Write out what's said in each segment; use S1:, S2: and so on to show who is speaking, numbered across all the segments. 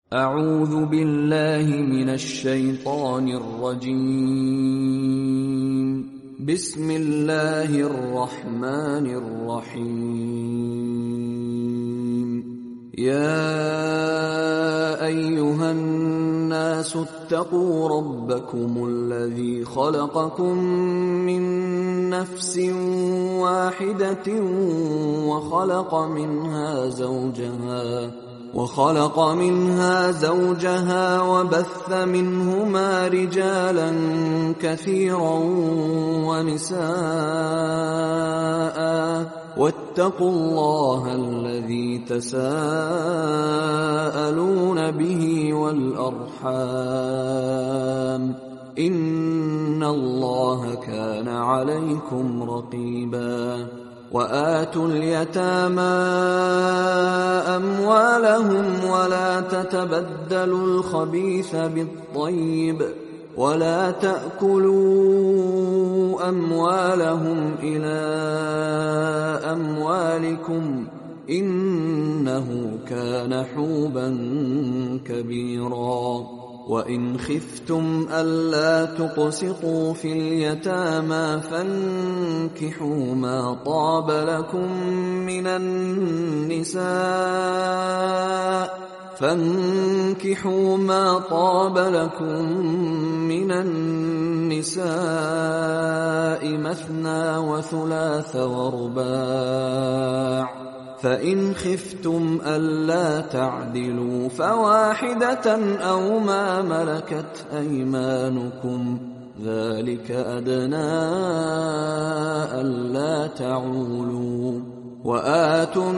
S1: أعوذ بالله من الشيطان الرجيم. بسم الله الرحمن الرحيم. يا أيها الناس اتقوا ربكم الذي خلقكم من نفس واحدة وخلق منها زوجها وبث منهما رجالا كثيرا ونساء، واتقوا الله الذي تساءلون به والأرحام، إن الله كان عليكم رقيبا. وآتوا اليتامى أموالهم ولا تتبدلوا الخبيث بالطيب، ولا تأكلوا أموالهم إلى أموالكم، إنه كان حوبا كبيرا. وإن خفتم ألا تقسطوا في اليتامى فانكحوا ما طاب لكم من النساء مثنى وثلاث ورباع، فإن خفتم ألا تعدلوا فواحدة أو ما ملكت أيمانكم، ذلك أدنى ألا تعولوا. وآتوا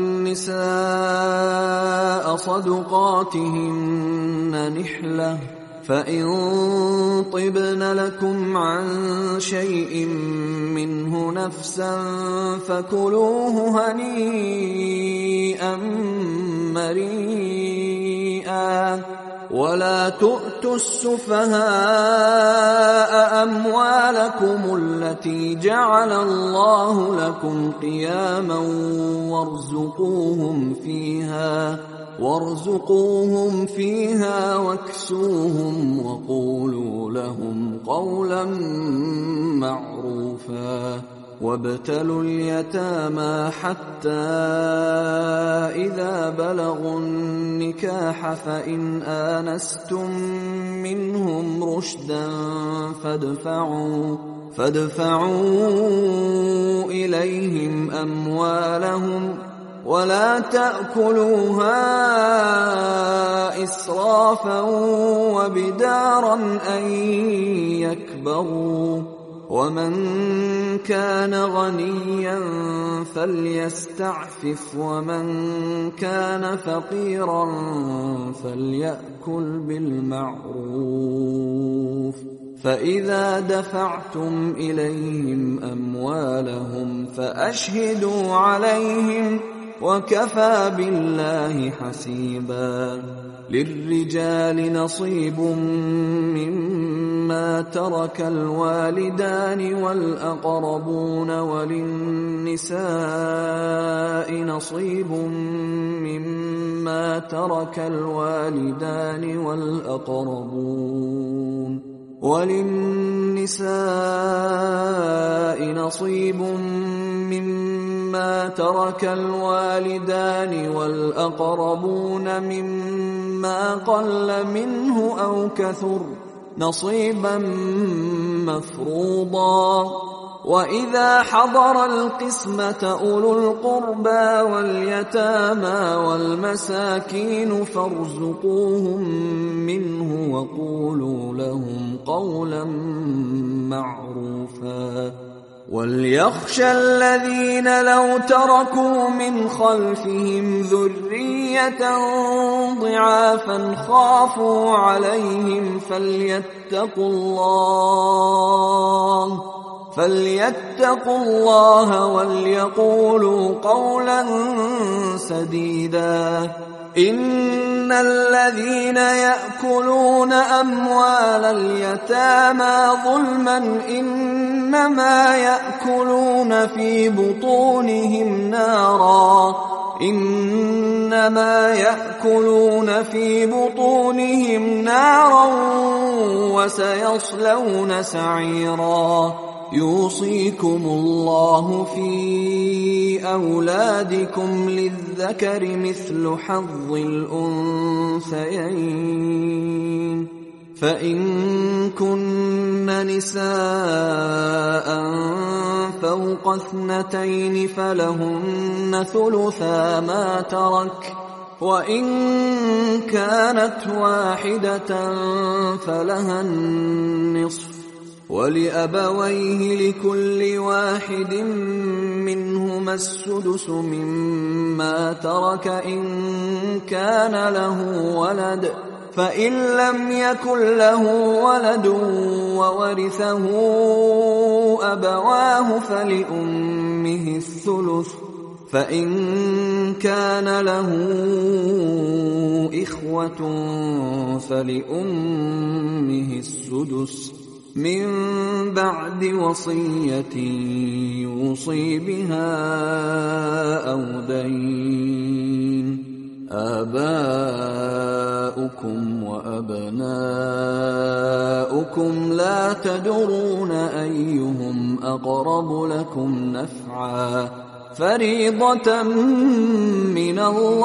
S1: النساء صدقاتهن نحلة، فإن طبن لكم عن شيء منه نفسا فكلوه هنيئا مريئا. ولا تؤتوا السفهاء أموالكم التي جعل الله لكم قياما وارزقوهم فيها واكسوهم وقولوا لهم قولا معروفا. وابتلوا اليتامى حتى إذا بلغوا النكاح، فإن آنستم منهم رشدا فادفعوا إليهم أموالهم، ولا تأكلوها إسرافا وبدارا أن يكبروا. ومن كان غنيا فليستعفف، ومن كان فقيرا فليأكل بالمعروف. فإذا دفعتم إليهم أموالهم فأشهدوا عليهم، وكفى بالله حسيبا. للرجال نصيب مما ترك الوالدان والأقربون، وللنساء نصيب مما ترك الوالدان والأقربون مما قل منه أو كثر، نصيبا مفروضا. وإذا حضر القسمة أولو القربى واليتامى والمساكين فارزقوهم منه وقولوا لهم قولا معروفا. وليخشى الذين لو تركوا من خلفهم ذرية ضعافا خافوا عليهم فليتقوا الله وليقولوا قولا سديدا. إن الذين يأكلون أموال اليتامى ظلما إنما يأكلون في بطونهم نارا، إنما يأكلون في بطونهم نارا وسيصلون سعيرا يوصيكم الله في أولادكم للذكر مثل حظ الأنثيين فإن كن نساء فوق 2 فلهن ثلثا ما ترك وإن كانت واحدة فلها النصف ولأبويه لكل واحد منهما السدس مما ترك إن كان له ولد فإن لم يكن له ولد وورثه أبواه فلأمه الثلث فإن كان له إخوة فلأمه السدس من بعد وصية يوصي بها أو دين آباؤكم وأبناؤكم لا تدرون أيهم أقرب لكم نفعا فريضة من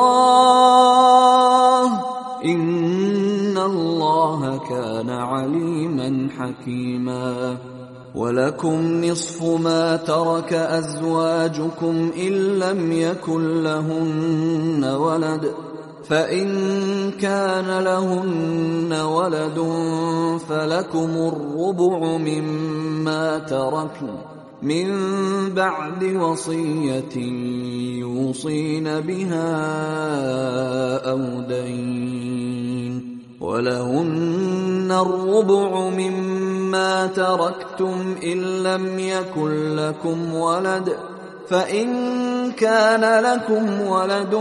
S1: الله إن الله كان عليما حكيما ولكم نصف ما ترك أزواجكم إن لم يكن لهن ولد فإن كان لهن ولد فلكم الربع مما تركن من بعد وصية يوصين بها أو دين ولهن الربع مما تركتم إن لم يكن لكم ولد فإن كان لكم ولد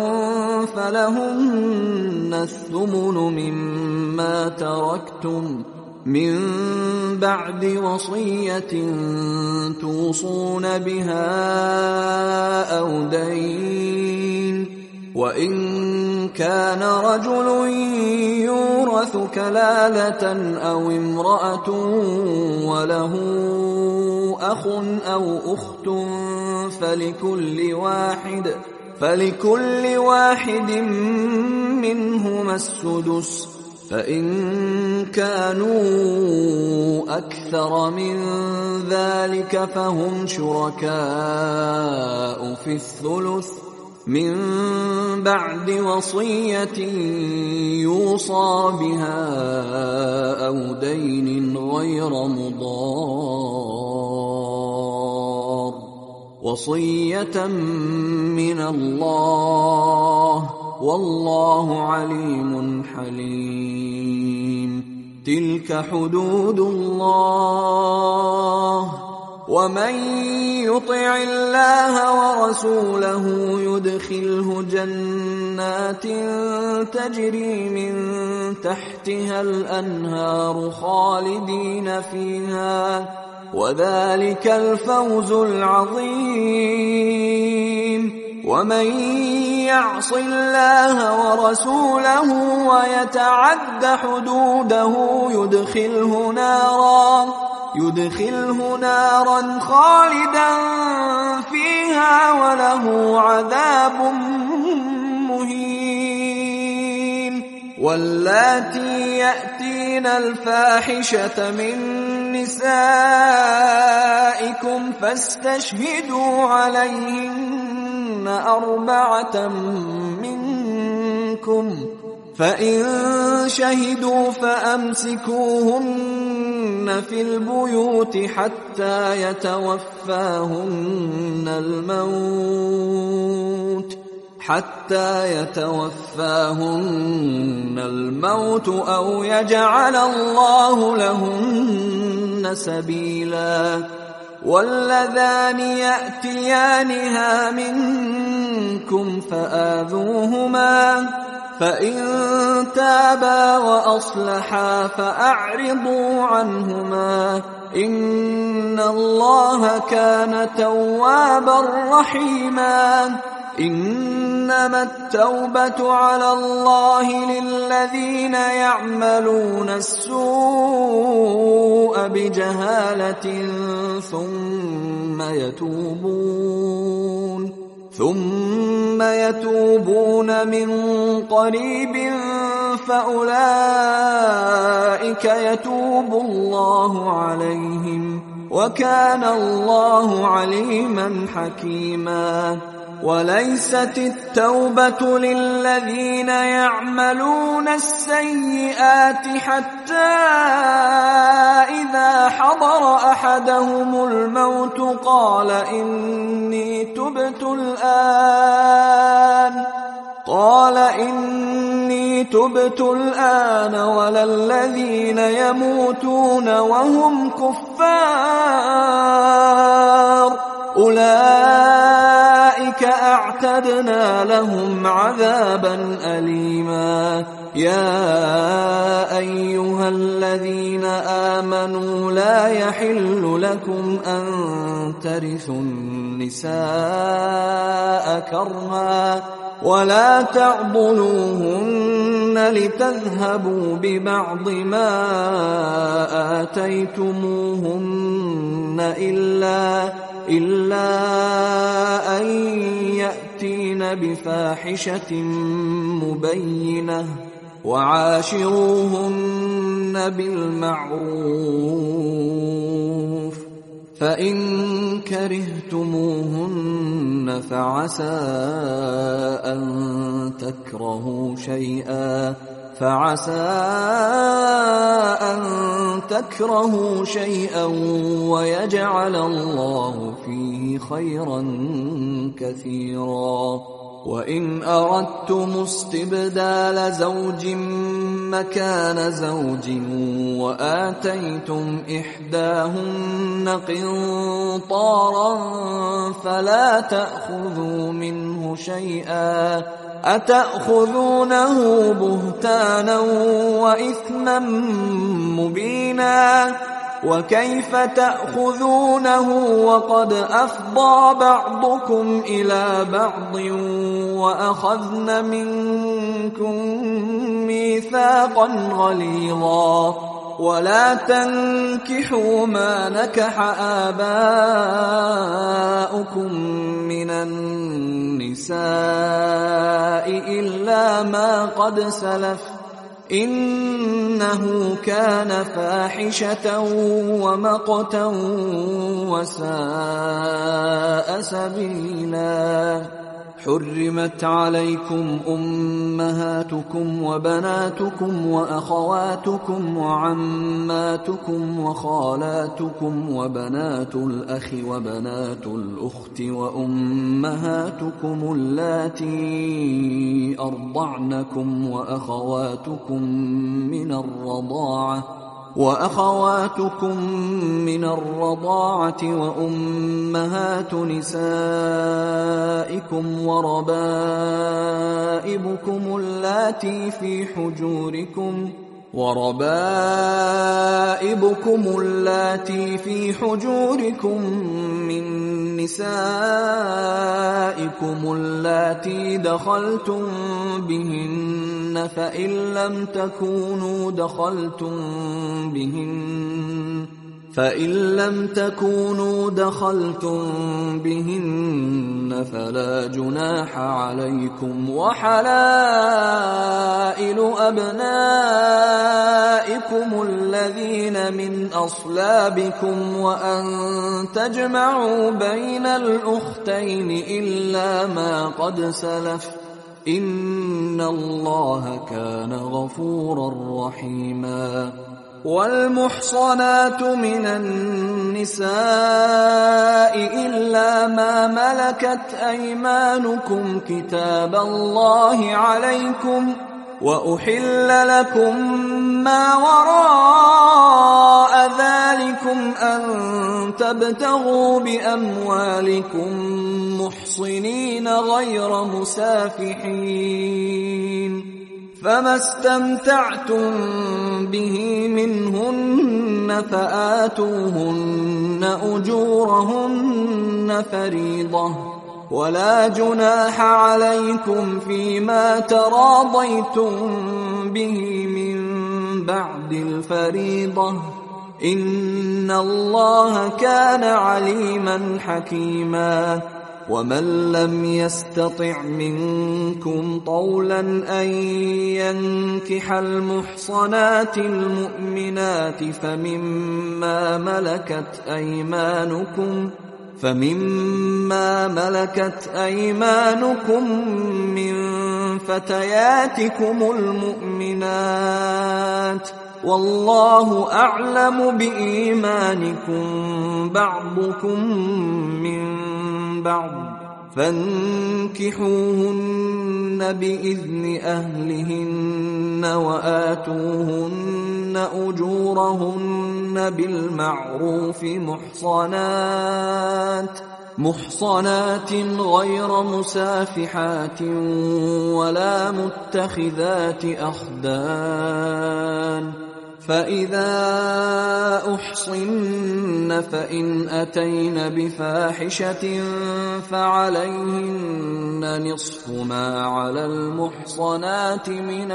S1: فلهن الثمن مما تركتم من بعد وصية توصون بها أو دين وإن كان رجل يورث كلالة أو امرأة وله أخ أو أخت فلكل واحد منهما السدس فإن كانوا أكثر من ذلك فهم شركاء في الثلث من بعد وصية يوصى بها أو دين غير مضار وصية من الله والله عليم حليم تلك حدود الله ومن يطع الله ورسوله يدخله جنات تجري من تحتها الأنهار خالدين فيها وذلك الفوز العظيم ومن يعص الله ورسوله ويتعد حدوده يدخله نارا خالدا فيها وله عذاب مهين واللاتي يأتين الفاحشة من نسائكم فاستشهدوا عليهن 4 منكم فإن شهدوا فأمسكوهن في البيوت حتى يتوفاهن الموت أو يجعل الله لهن سبيلا واللذان يأتيانها منكم فآذوهما فإن تابا وأصلحا فأعرضوا عنهما إن الله كان توابا رحيما إنما التوبة على الله للذين يعملون السوء بجهالة ثم يتوبون من قريب فأولئك يتوب الله عليهم وكان الله عليما حكيما. وليست التوبة للذين يعملون السيئات حتى إذا حضر أحدهم الموت قال إني تبت الآن ولا الذين يموتون وهم كفار أولئك أعتدنا لهم عذابا أليما. يا أيها الذين آمنوا لا يحل لكم أن ترثوا النساء كرها ولا تعضلوهن لتذهبوا ببعض ما آتيتموهن إلا أن يأتين بفاحشة مبينة وعاشروهن بالمعروف فإن كرهتموهن فعسى أن تكرهوا شيئا ويجعل الله فيه خيرا كثيرا. وإن أردتم استبدال زوج مكان زوج وآتيتم إحداهن قنطارا فلا تأخذوا منه شيئا أتأخذونه بهتانا وإثما مبينا وكيف تأخذونه وقد أفضى بعضكم إلى بعض وأخذن منكم ميثاقا غليظا ولا تنكحوا ما نكح آباؤكم من النساء إلا ما قد سلف إنه كان فاحشة ومقتا وساء سبيلا. حرمت عليكم أمهاتكم وبناتكم وأخواتكم وعماتكم وخالاتكم وبنات الأخ وبنات الأخت وأمهاتكم اللاتي أرضعنكم وأخواتكم من الرضاعة وأمهات نسائكم وربائبكم اللاتي في حجوركم من نسائكم اللاتي دخلتم بهن فإن لم تكونوا دخلتم بهن فلا جناح عليكم وحلائل أبنائكم الذين من أصلابكم وأن تجمعوا بين الأختين إلا ما قد سلف إن الله كان غفورا رحيما. والمحصنات من النساء إلا ما ملكت أيمانكم كتاب الله عليكم وأحل لكم ما وراء ذلكم أن تبتغوا بأموالكم محصنين غير مسافحين فما استمتعتم به منهن فآتوهن أجورهن فريضة ولا جناح عليكم فيما تراضيتم به من بعد الفريضة إن الله كان عليما حكيما ومن لم يستطع منكم طولا أن ينكح المحصنات المؤمنات فمما ملكت أيمانكم من فتياتكم المؤمنات والله أعلم بإيمانكم بعضكم من بعض فانكحوهن بإذن أهلهن وآتوهن أجورهن بالمعروف محصنات غير مسافحات ولا متخذات أخدان فإذا أحصن فإن أتين بفاحشة فعليهن نصف ما على المحصنات من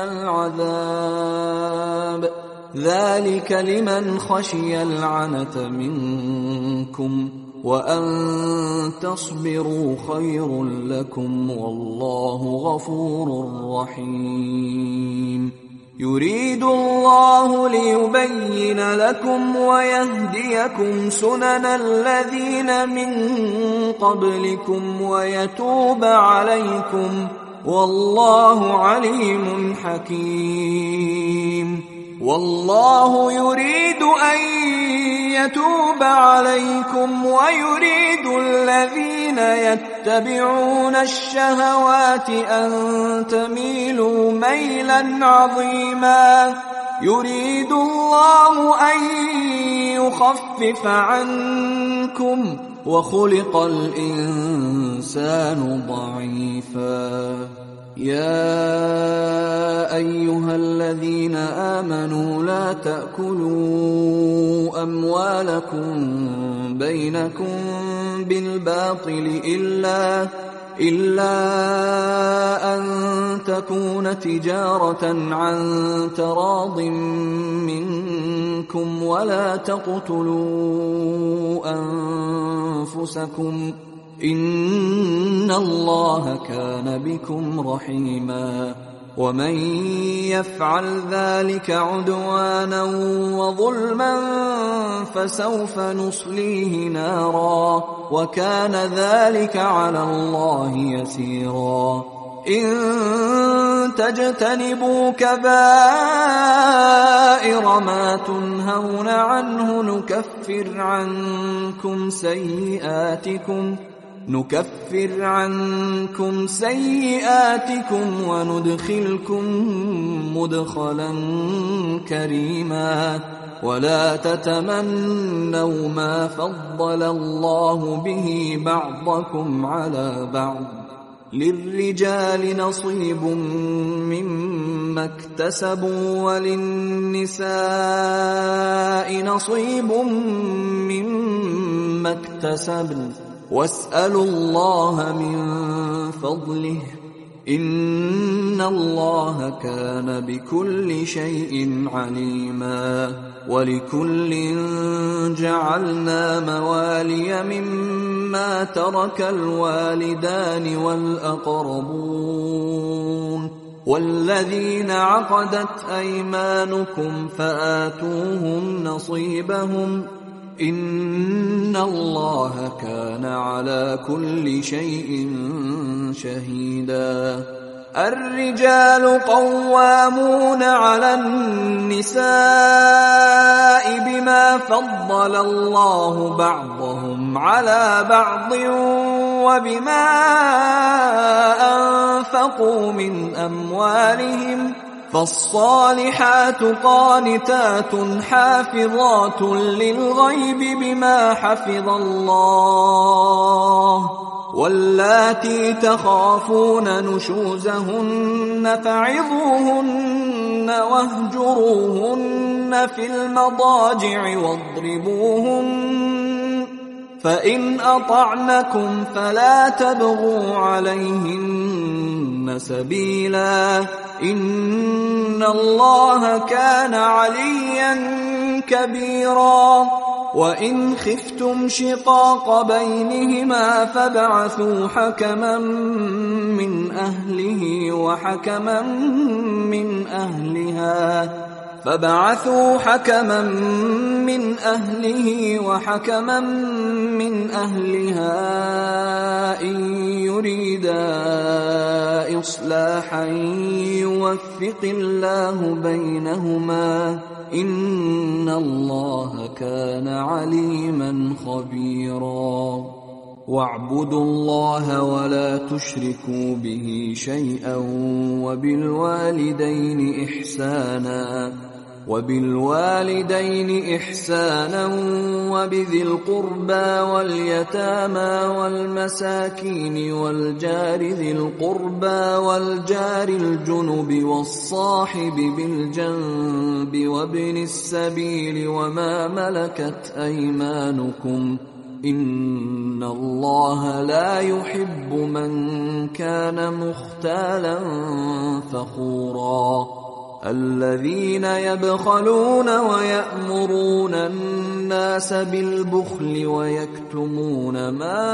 S1: العذاب ذلك لمن خشي العنة منكم وأن تصبروا خير لكم والله غفور رحيم يريد الله ليبين لكم ويهديكم سنن الذين من قبلكم ويتوب عليكم والله عليم حكيم والله يريد أن يتوب عليكم ويريد الذين يتبعون الشهوات أن تميلوا ميلا عظيما يريد الله أن يخفف عنكم وخلق الإنسان ضعيفا يا أيها الذين آمنوا لا تأكلوا أموالكم بينكم بالباطل إلا أن تكون تجارة عن تراض منكم ولا تقتلوا أنفسكم إن الله كان بكم رحيما ومن يفعل ذلك عدوانا وظلما فسوف نصليه نارا وكان ذلك على الله يسيرا إن تجتنبوا كبائر ما تنهون عنه نكفر عنكم سيئاتكم وندخلكم مدخلا كريما ولا تتمنوا ما فضل الله به بعضكم على بعض للرجال نصيب مما اكتسبوا وللنساء نصيب مما اكتسبن واسألوا الله من فضله إن الله كان بكل شيء عليما ولكل جعلنا موالي مما ترك الوالدان والأقربون والذين عقدت أيمانكم فآتوهم نصيبهم إن الله كان على كل شيء شهيدا الرجال قوامون على النساء بما فضل الله بعضهم على بعض وبما أنفقوا من أموالهم فالصالحات قانتات حافظات للغيب بما حفظ الله واللاتي تخافون نشوزهن فعظوهن واهجروهن في المضاجع واضربوهن فإن أطعنكم فلا تبغوا عليهن سبيلا إن الله كان عليا كبيرا وإن خفتم شقاق بينهما فابعثوا حكما من أهله وحكما من أهلها إن يريدا إصلاحا يوفق الله بينهما إن الله كان عليما خبيرا واعبدوا الله ولا تشركوا به شيئا وبالوالدين إحسانا وبذي القربى واليتامى والمساكين والجار ذي القربى والجار الجنب والصاحب بالجنب وابن السبيل وما ملكت أيمانكم إن الله لا يحب من كان مختالا فخورا الذين يبخلون ويأمرون الناس بالبخل ويكتمون ما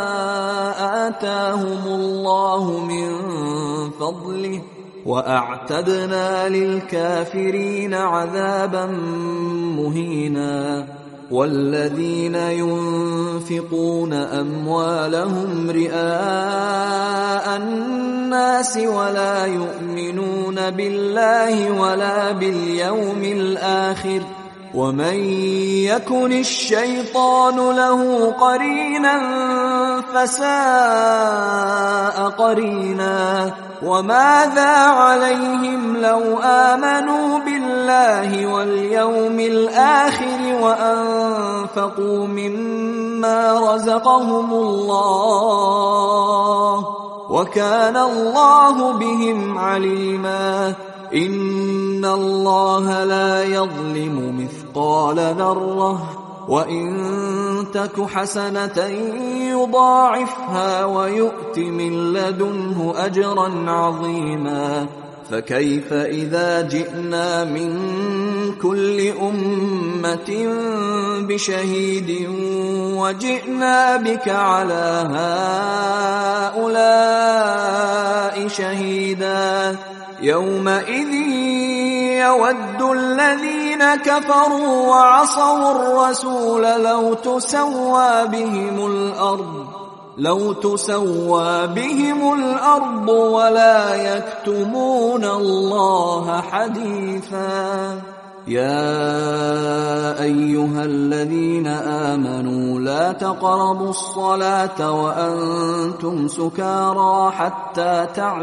S1: آتاهم الله من فضله وأعتدنا للكافرين عذابا مهينا والذين ينفقون أموالهم رئاء الناس ولا يؤمنون بالله ولا باليوم الآخر ومن يكن الشيطان له قرينا فساء قرينا وماذا عليهم لو آمنوا بالله واليوم الآخر وأنفقوا مما رزقهم الله وكان الله بهم عليما إن الله لا يظلم مثقال ذرة وإن تك حسنة يضاعفها ويؤت من لدنه أجرا عظيما فكيف إذا جئنا من كل أمة بشهيد وجئنا بك على هؤلاء شهيدا يومئذ يود الذين كفروا وعصوا الرسول لو تسوى بهم الأرض ولا يكتمون الله حديثا يا أيها الذين آمنوا لا تقربوا الصلاة وأنتم سكارى حتى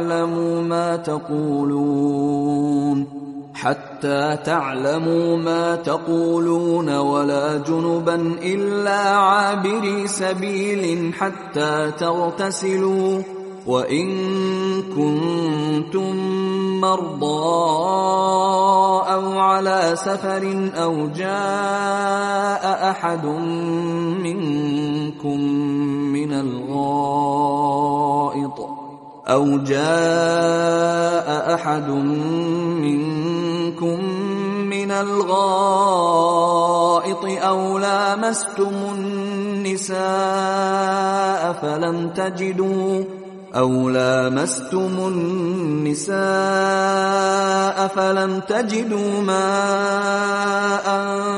S1: تعلموا ما تقولون ولا جنبا إلا عابري سبيل حتى تغتسلوا وإن كنتم مرضى أو على سفر أو جاء أحد منكم من الغائط أو لامستم النساء فلم تجدوا ماء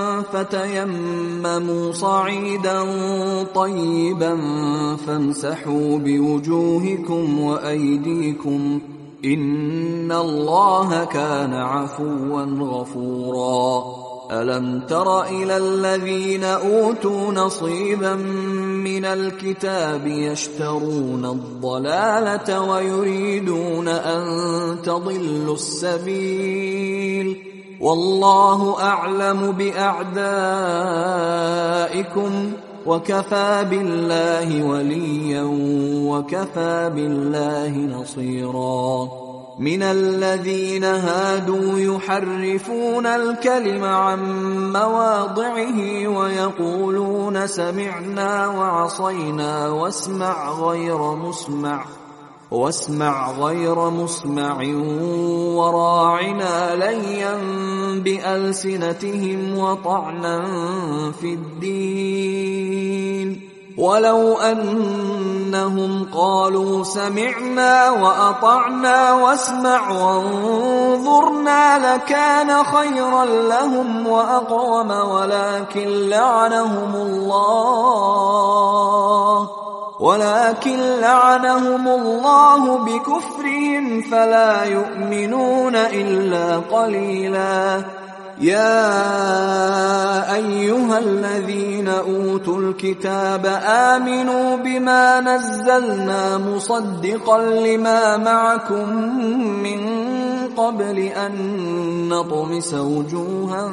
S1: فتيمموا صعيدا طيبا فامسحوا بوجوهكم وأيديكم إن الله كان عفوا غفورا ألم تر إلى الذين أوتوا نصيبا من الكتاب يشترون الضلالة ويريدون أن تضلوا السبيل والله أعلم بأعدائكم وكفى بالله وليا وكفى بالله نصيرا من الذين هادوا يحرفون الكلم عن مواضعه ويقولون سمعنا وعصينا واسمع غير مسمع وراعنا ليا بألسنتهم وطعنا في الدين ولو أنهم قالوا سمعنا وأطعنا واسمع وانظرنا لكان خيرا لهم وأقوم ولكن لعنهم الله بكفرهم فلا يؤمنون إلا قليلا. يا أيها الذين أوتوا الكتاب آمنوا بما نزلنا مصدقا لما معكم من قبل أن نطمس وجوها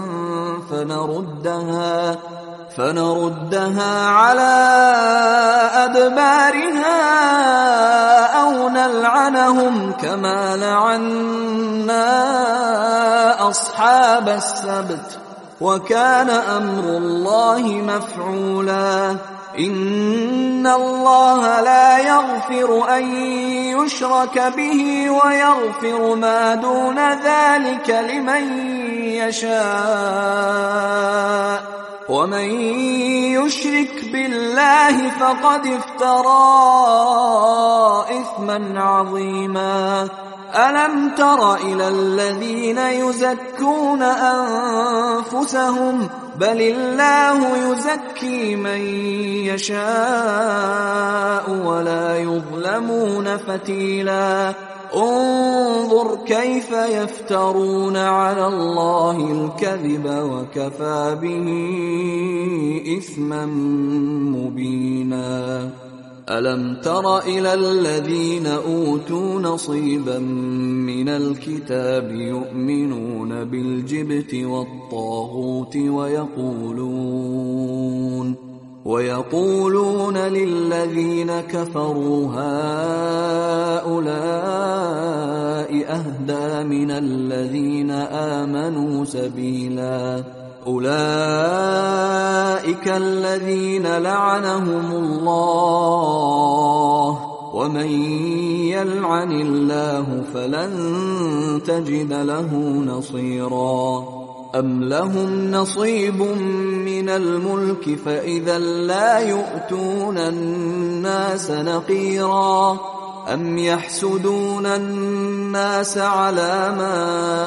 S1: فنردها على أدبارها أو نلعنهم كما لعنا أصحاب السبت وكان أمر الله مفعولا. إن الله لا يغفر أن يشرك به ويغفر ما دون ذلك لمن يشاء ومن يشرك بالله فقد افترى إثما عظيما. ألم تر إلى الذين يزكون أنفسهم بل الله يزكي من يشاء ولا يظلمون فتيلا. انظر كيف يفترون على الله الكذب وكفى به إثما مبينا. ألم تر إلى الذين أوتوا نصيبا من الكتاب يؤمنون بالجبت والطاغوت ويقولون للذين كفروا هؤلاء أهدى من الذين آمنوا سبيلا. أولئك الذين لعنهم الله ومن يلعن الله فلن تجد له نصيرا. أم لهم نصيب من الملك فإذا لا يؤتون الناس نقيرا. أم يحسدون الناس على ما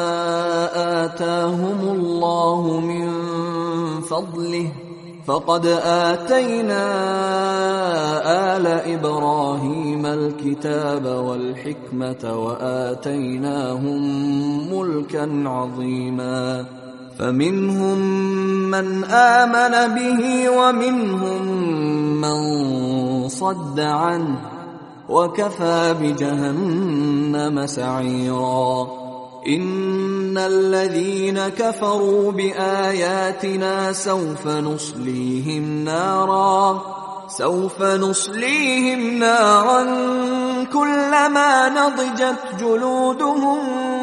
S1: آتاهم الله من فضله فقد آتينا آل إبراهيم الكتاب والحكمة وآتيناهم ملكا عظيما. فمنهم من آمن به ومنهم من صد عنه وكفى بجهنم سعيرا. إن الذين كفروا بآياتنا سوف نصليهم نارا كلما نضجت جلودهم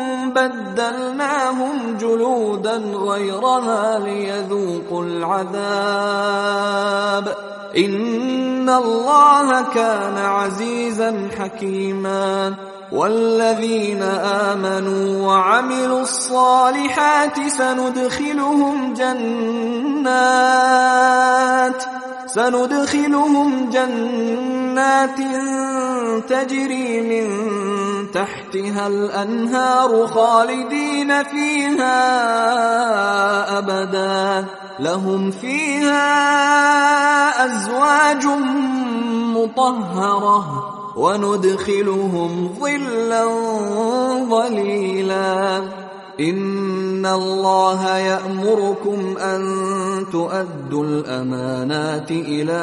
S1: بدلناهم جلودا غيرها ليذوقوا العذاب إن الله كان عزيزا حكيما. والذين آمنوا وعملوا الصالحات سندخلهم جنات تجري من تحتها الأنهار خالدين فيها أبدا لهم فيها أزواج مطهرة وندخلهم ظلا ظليلا. إن الله يأمركم أن تؤدوا الأمانات إلى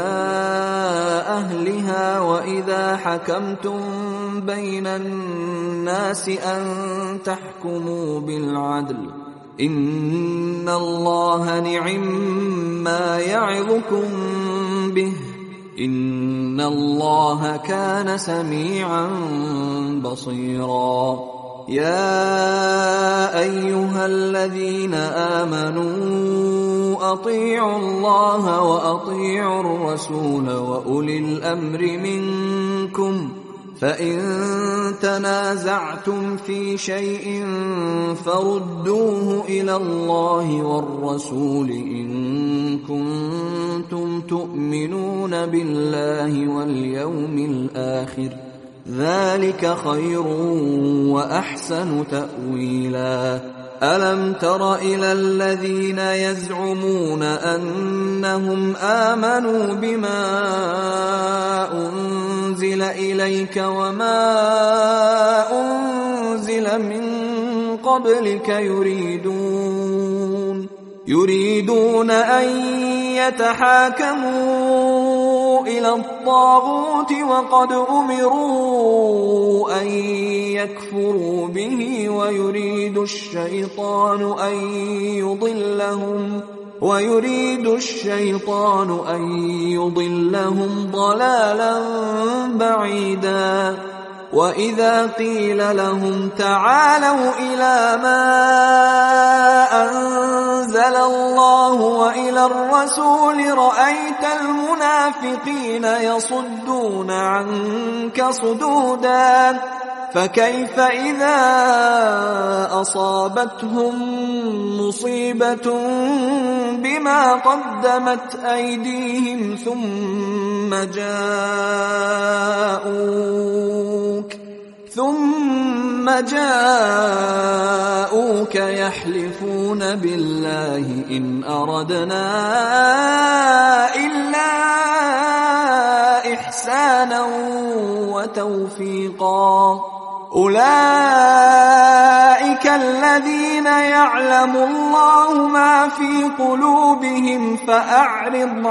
S1: أهلها وإذا حكمتم بين الناس أن تحكموا بالعدل إن الله نعما يعظكم به إن الله كان سميعا بصيرا. يا أيها الذين آمنوا أطيعوا الله وأطيعوا الرسول وأولي الأمر منكم فإن تنازعتم في شيء فردوه إلى الله والرسول إن كنتم تؤمنون بالله واليوم الآخر ذلك خير وأحسن تأويلا ألم تر إلى الذين يزعمون أنهم آمنوا بما أنزل إليك وما أنزل من قبلك يريدون أن يتحاكموا إلى الطاغوت وقد أمروا أن يكفروا به ويريد الشيطان أن يضلهم ضلالا بعيدا وإذا قيل لهم تعالوا إلى ما أنزل الله وإلى الرسول رأيت المنافقين يصدون عنك صدودا فكيف إذا أصابتهم مصيبة بما قدمت أيديهم ثم جاءوك يحلفون بالله إن أردنا إلا إحسانا وتوفيقا أولئك الذين يعلم الله ما في قلوبهم فأعرض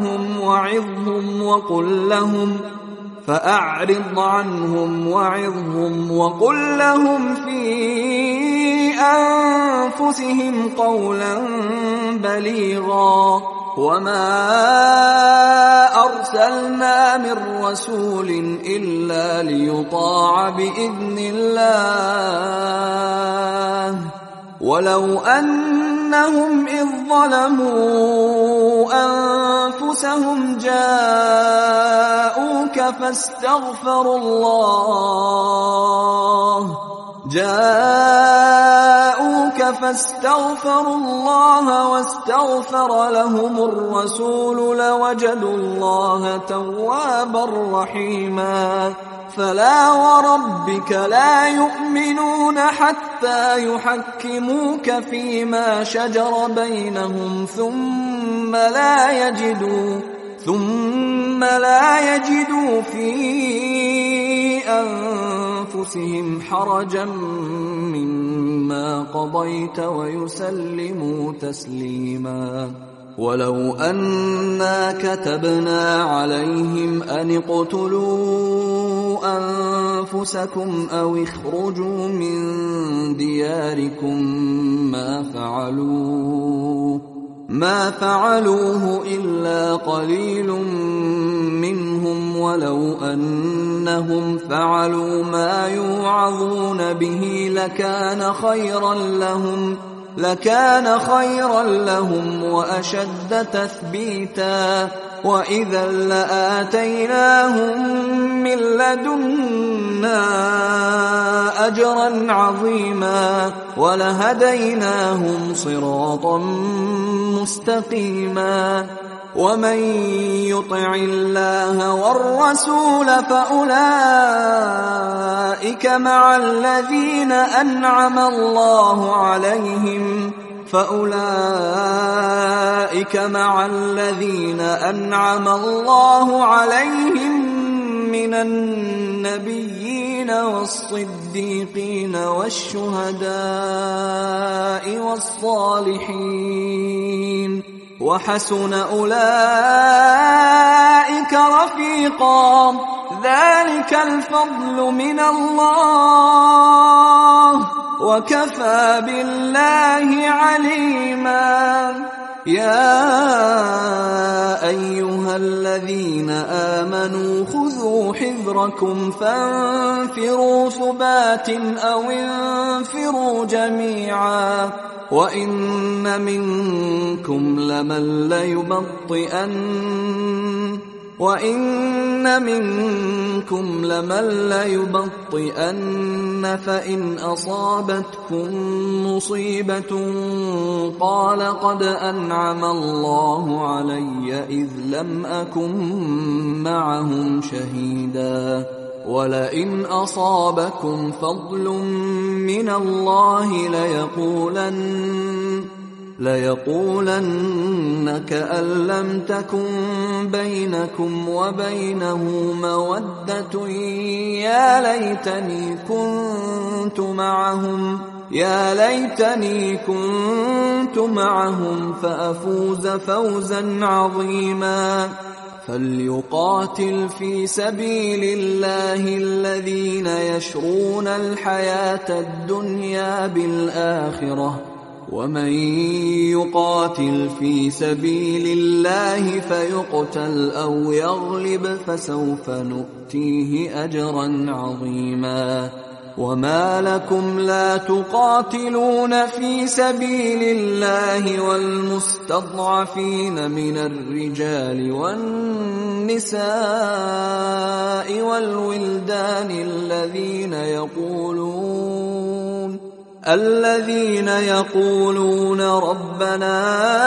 S1: عنهم وقل لهم في أنفسهم قولا بليغا وما أرسلنا من رسول إلا ليطاع بإذن الله ولو أنهم إذ ظلموا أنفسهم جاءوك فاستغفروا الله واستغفر لهم الرسول لوجدوا الله توابا رحيما فلا وربك لا يؤمنون حتى يحكموك فيما شجر بينهم ثم لا يجدوا في أنفسهم حرجا مما قضيت ويسلموا تسليما ولو أنا كتبنا عليهم أن اقتلوا أنفسكم أو اخرجوا من دياركم ما فعلوه إلا قليل منهم ولو أنهم فعلوا ما يوعظون به لكان خيرا لهم وأشد تثبيتا وإذا لآتيناهم من لدنا أجرا عظيما ولهديناهم صراطا مستقيما ومن يطع الله والرسول فأولئك مع الذين أنعم الله عليهم من النبيين والصديقين والشهداء والصالحين وحسن أولئك رفيقا ذلك الفضل من الله وكفى بالله عليما يا أيها الذين آمنوا خذوا حذركم وزركم فانفروا ثبات أو انفروا جميعا وإن منكم لمن ليبطئن فإن أصابتكم مصيبة قال قد أنعم الله علي إذ لم أكن معهم شهيدا ولئن أصابكم فضل من الله ليقولن كأن لم تكن بينكم وبينه مودة يا ليتني كنت معهم فأفوز فوزا عظيما فليقاتل في سبيل الله الذين يشرون الحياة الدنيا بالآخرة ومن يقاتل في سبيل الله فيقتل أو يغلب فسوف نؤتيه أجرا عظيما وما لكم لا تقاتلون في سبيل الله والمستضعفين من الرجال والنساء والولدان الذين يقولون ربنا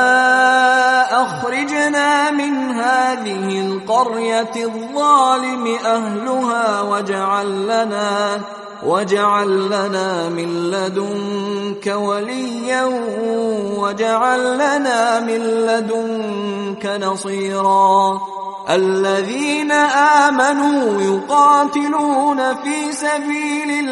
S1: أخرجنا من هذه القرية الظالم أهلها واجعل لنا من لدنك وليا واجعل لنا من لدنك نصيرا الذين آمنوا يقاتلون في سبيل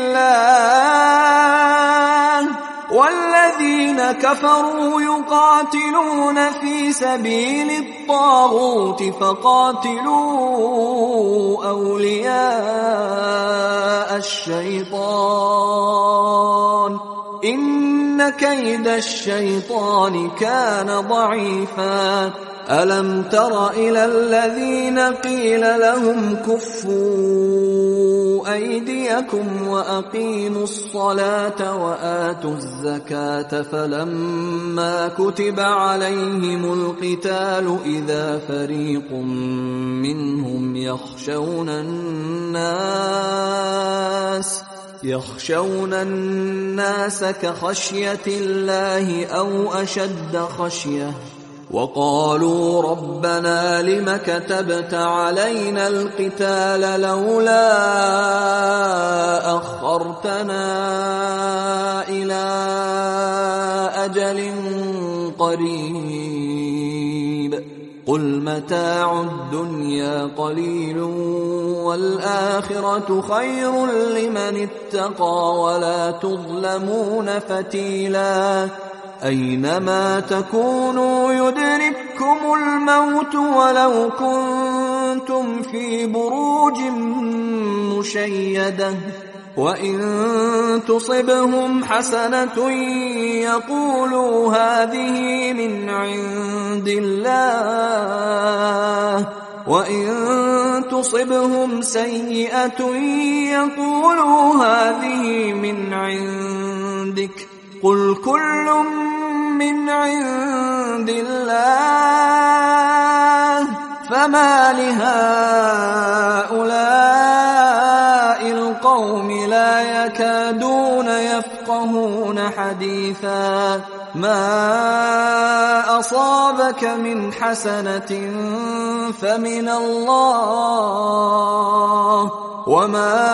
S1: الله والذين كفروا يقاتلون في سبيل الطاغوت فقاتلوا أولياء الشيطان إن كيد الشيطان كان ضعيفا ألم تر إلى الذين قيل لهم كفوا أيديكم وأقيموا الصلاة وآتوا الزكاة فلما كتب عليهم القتال إذا فريق منهم يخشون الناس كخشية الله أو أشد خشية وقالوا ربنا لم كتبت علينا القتال لولا أخرتنا إلى أجل قريب قل متاع الدنيا قليل والآخرة خير لمن اتقى ولا تظلمون فتيلا أينما تكونوا يدرككم الموت ولو كنتم في بروج مشيدة وإن تصبهم حسنة يقولوا هذه من عند الله وإن تصبهم سيئة يقولوا هذه من عندك قل كل من عند الله فما لهؤلاء القوم لا يكادون يفقهون حديثا ما أصابك من حسنة فمن الله وما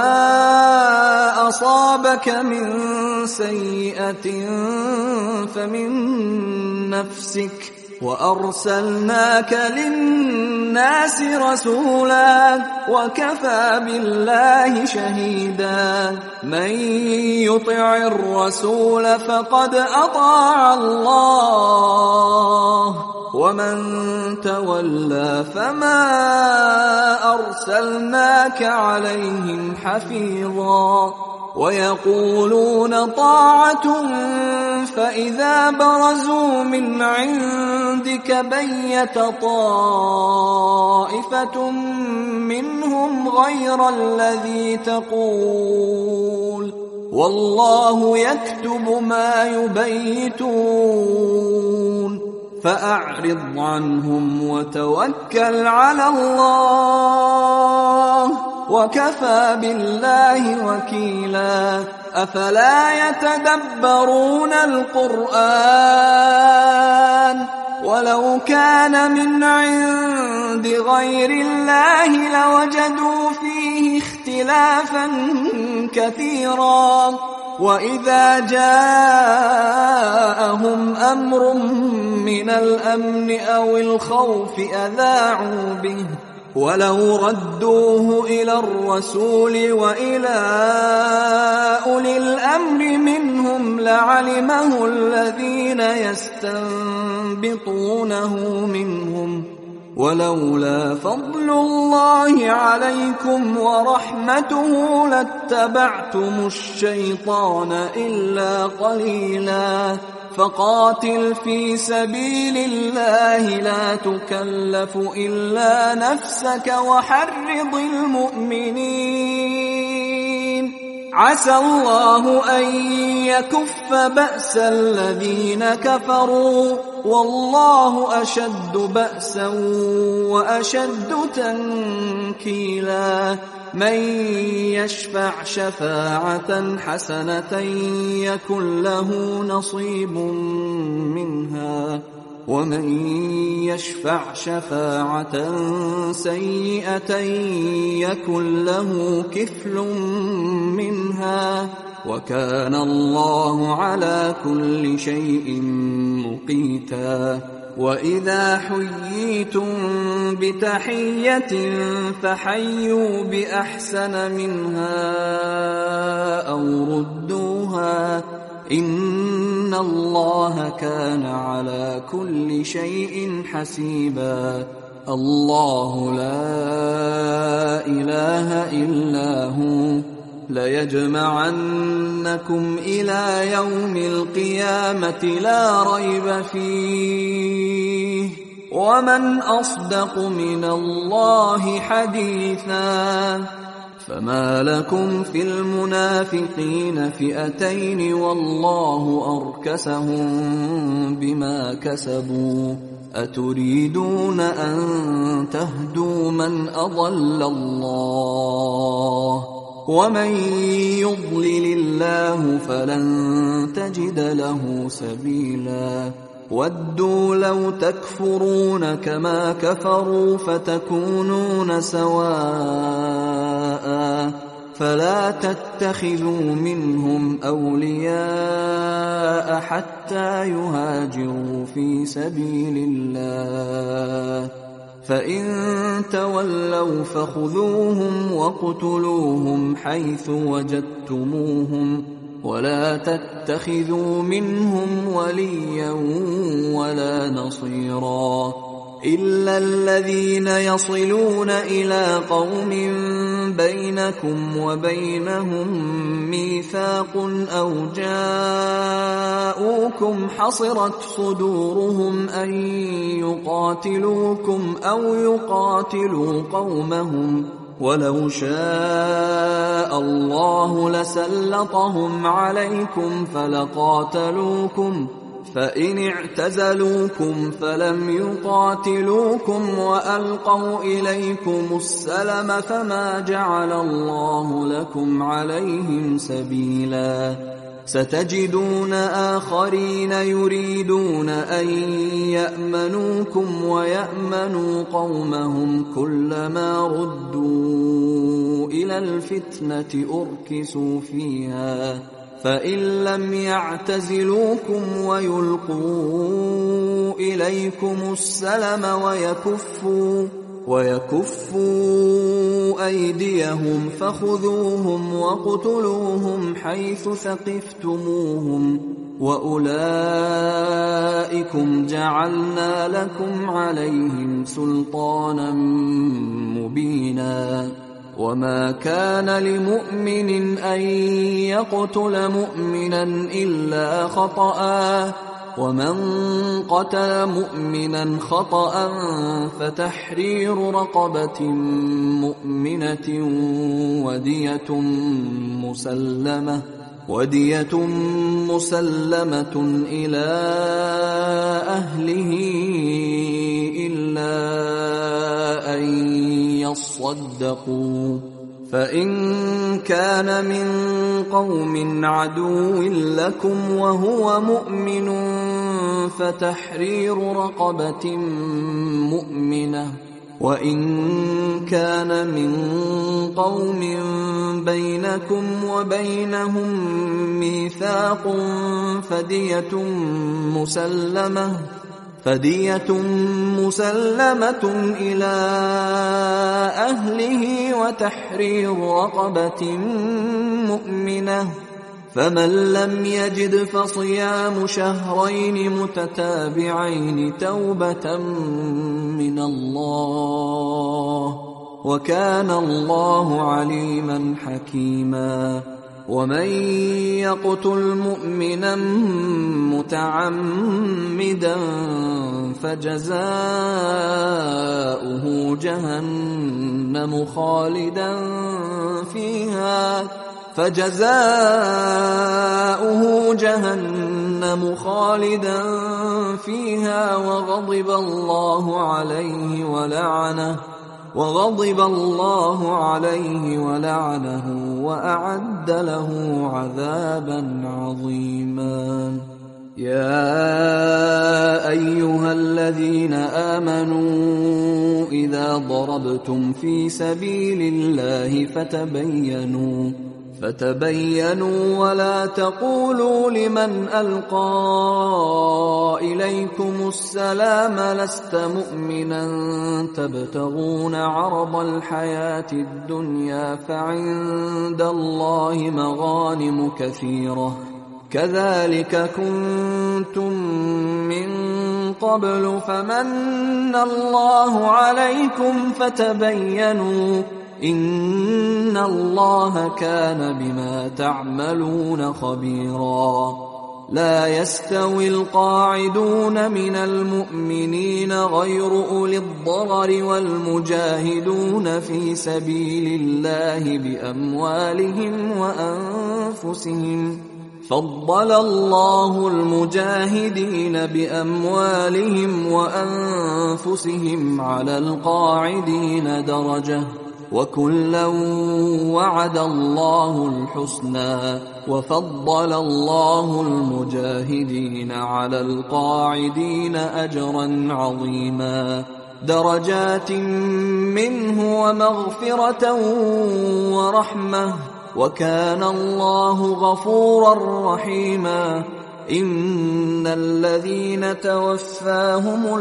S1: أصابك من سيئة فمن نفسك وأرسلناك للناس رسولا وكفى بالله شهيدا من يطع الرسول فقد أطاع الله ومن تولى فما أرسلناك عليهم حفيظا ويقولون طاعة فإذا برزوا من عندك بيت طائفة منهم غير الذي تقول والله يكتب ما يبيتون فأعرض عنهم وتوكل على الله وكفى بالله وكيلا أفلا يتدبرون القرآن ولو كان من عند غير الله لوجدوا فيه اختلافا كثيرا وإذا جاءهم أمر من الأمن أو الخوف أذاعوا به ولو ردوه إلى الرسول وإلى أولي الأمر منهم لعلمه الذين يستنبطونه منهم ولولا فضل الله عليكم ورحمته لاتبعتم الشيطان إلا قليلا فقاتل في سبيل الله لا تكلف إلا نفسك وحرض المؤمنين عسى الله أن يكف بأس الذين كفروا والله أشد بأسا وأشد تنكيلا من يشفع شفاعة حسنة يكن له نصيب منها ومن يشفع شفاعة سيئة يكن له كفل منها وكان الله على كل شيء مقيتا وإذا حييتم بتحية فحيوا بأحسن منها أو ردوها إن الله كان على كل شيء حسيبا الله لا إله إلا هو ليجمعنكم إلى يوم القيامة لا ريب فيه ومن أصدق من الله حديثا فما لكم في المنافقين فئتين والله أركسهم بما كسبوا أتريدون أن تهدوا من أضل الله ومن يضلل الله فلن تجد له سبيلا ودوا لو تكفرون كما كفروا فتكونون سواء فلا تتخذوا منهم أولياء حتى يهاجروا في سبيل الله فإن تولوا فخذوهم وَاقْتُلُوهُمْ حيث وجدتموهم ولا تتخذوا منهم وليا ولا نصيرا إلا الذين يصلون إلى قوم بينكم وبينهم ميثاق أو جاءوكم حصرت صدورهم أن يقاتلوكم أو يقاتلوا قومهم ولو شاء الله لسلطهم عليكم فلقاتلوكم فإن اعتزلوكم فلم يقاتلوكم وألقوا إليكم السلم فما جعل الله لكم عليهم سبيلا ستجدون آخرين يريدون أن يأمنوكم ويأمنوا قومهم كلما ردوا إلى الفتنة أركسوا فيها فإن لم يعتزلوكم ويلقوا إليكم السلم ويكفوا أيديهم فخذوهم وَاقْتُلُوهُمْ حيث ثقفتموهم وأولئكم جعلنا لكم عليهم سلطانا مبينا وما كان لمؤمن أن يقتل مؤمنا إلا خطأ ومن قتل مؤمنا خطأ فتحرير رقبة مؤمنة ودية مسلمة إلى أهله إلا أن يصدقوا فإن كان من قوم عدو لكم وهو مؤمن فتحرير رقبة مؤمنة وإن كان من قوم بينكم وبينهم ميثاق فدية مسلمة إلى أهله وتحرير رقبة مؤمنة فمن لم يجد فصيام شهرين متتابعين توبة من الله وكان الله عليما حكيما ومن يقتل مؤمنا متعمدا فجزاؤه جهنم خالدا فيها وغضب الله عليه ولعنه وأعد له عذابا عظيما يا أيها الذين آمنوا إذا ضربتم في سبيل الله فتبينوا ولا تقولوا لمن ألقى إليكم السلام لست مؤمنا تبتغون عرض الحياة الدنيا فعند الله مغانم كثيرة كذلك كنتم من قبل فمن الله عليكم فتبينوا إن الله كان بما تعملون خبيرا لا يستوي القاعدون من المؤمنين غير أولي الضرر والمجاهدون في سبيل الله بأموالهم وأنفسهم فضل الله المجاهدين بأموالهم وأنفسهم على القاعدين درجة وكلا وعد الله الحسنى وفضل الله المجاهدين على القاعدين أجرا عظيما درجات منه ومغفرة ورحمة وكان الله غفورا رحيما إن الذين توفاهم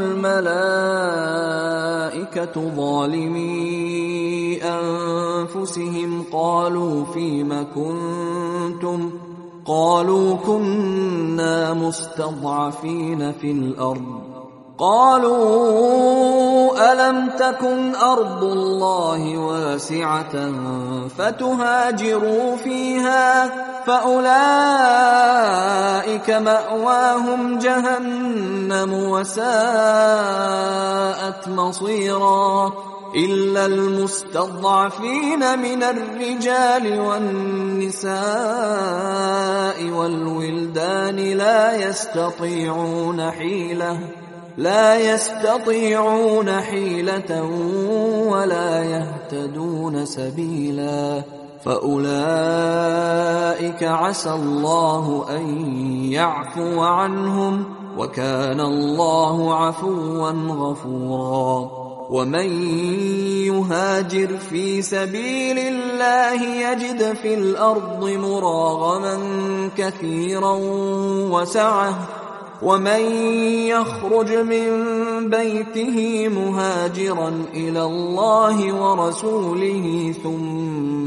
S1: الملائكة ظالمي أنفسهم قالوا فيم كنتم قالوا كنا مستضعفين في الأرض قالوا ألم تكن أرض الله واسعة فتهاجروا فيها فأولئك مأواهم جهنم وساءت مصيرا إلا المستضعفين من الرجال والنساء والولدان لا يستطيعون حيلة ولا يهتدون سبيلا فأولئك عسى الله أن يعفو عنهم وكان الله عفوا غفورا ومن يهاجر في سبيل الله يجد في الأرض مراغما كثيرا وسعة ومن يخرج من بيته مهاجرا إلى الله ورسوله ثم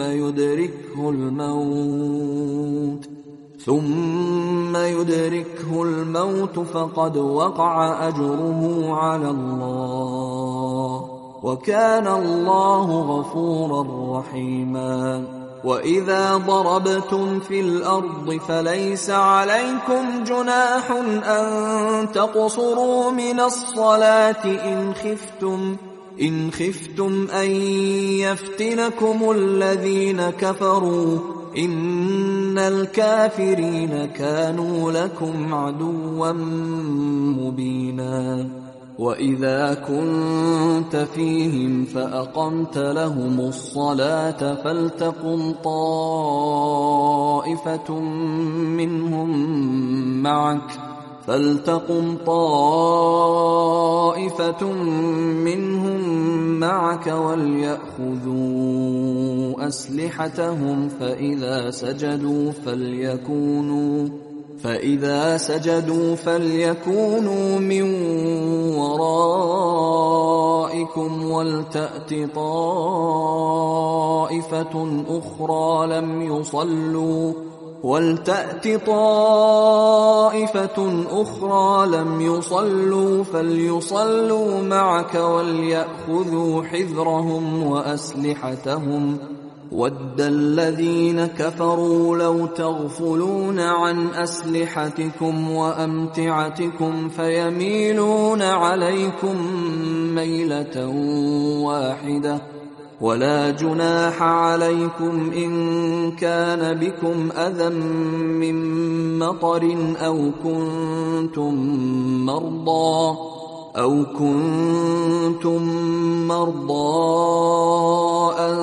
S1: يدركه الموت فقد وقع أجره على الله وكان الله غفورا رحيما. وإذا ضربتم في الأرض فليس عليكم جناح أن تقصروا من الصلاة إن خفتم أن يفتنكم الذين كفروا إن الكافرين كانوا لكم عدوا مبينا. وإذا كنت فيهم فأقمت لهم الصلاة فلتقم طائفة منهم معك وليأخذوا أسلحتهم فإذا سجدوا فليكونوا من ورائكم ولتأت طائفة أخرى لم يصلوا فليصلوا معك وليأخذوا حذرهم وأسلحتهم. وَدَّ الَّذِينَ كَفَرُوا لَوْ تَغْفُلُونَ عَنْ أَسْلِحَتِكُمْ وَأَمْتِعَتِكُمْ فَيَمِيلُونَ عَلَيْكُمْ مَيْلَةً وَاحِدَةً. وَلَا جُنَاحَ عَلَيْكُمْ إِن كَانَ بِكُمْ أَذًى مِّن مَّطَرٍ أَوْ كُنتُم مَّرْضَىٰ أَن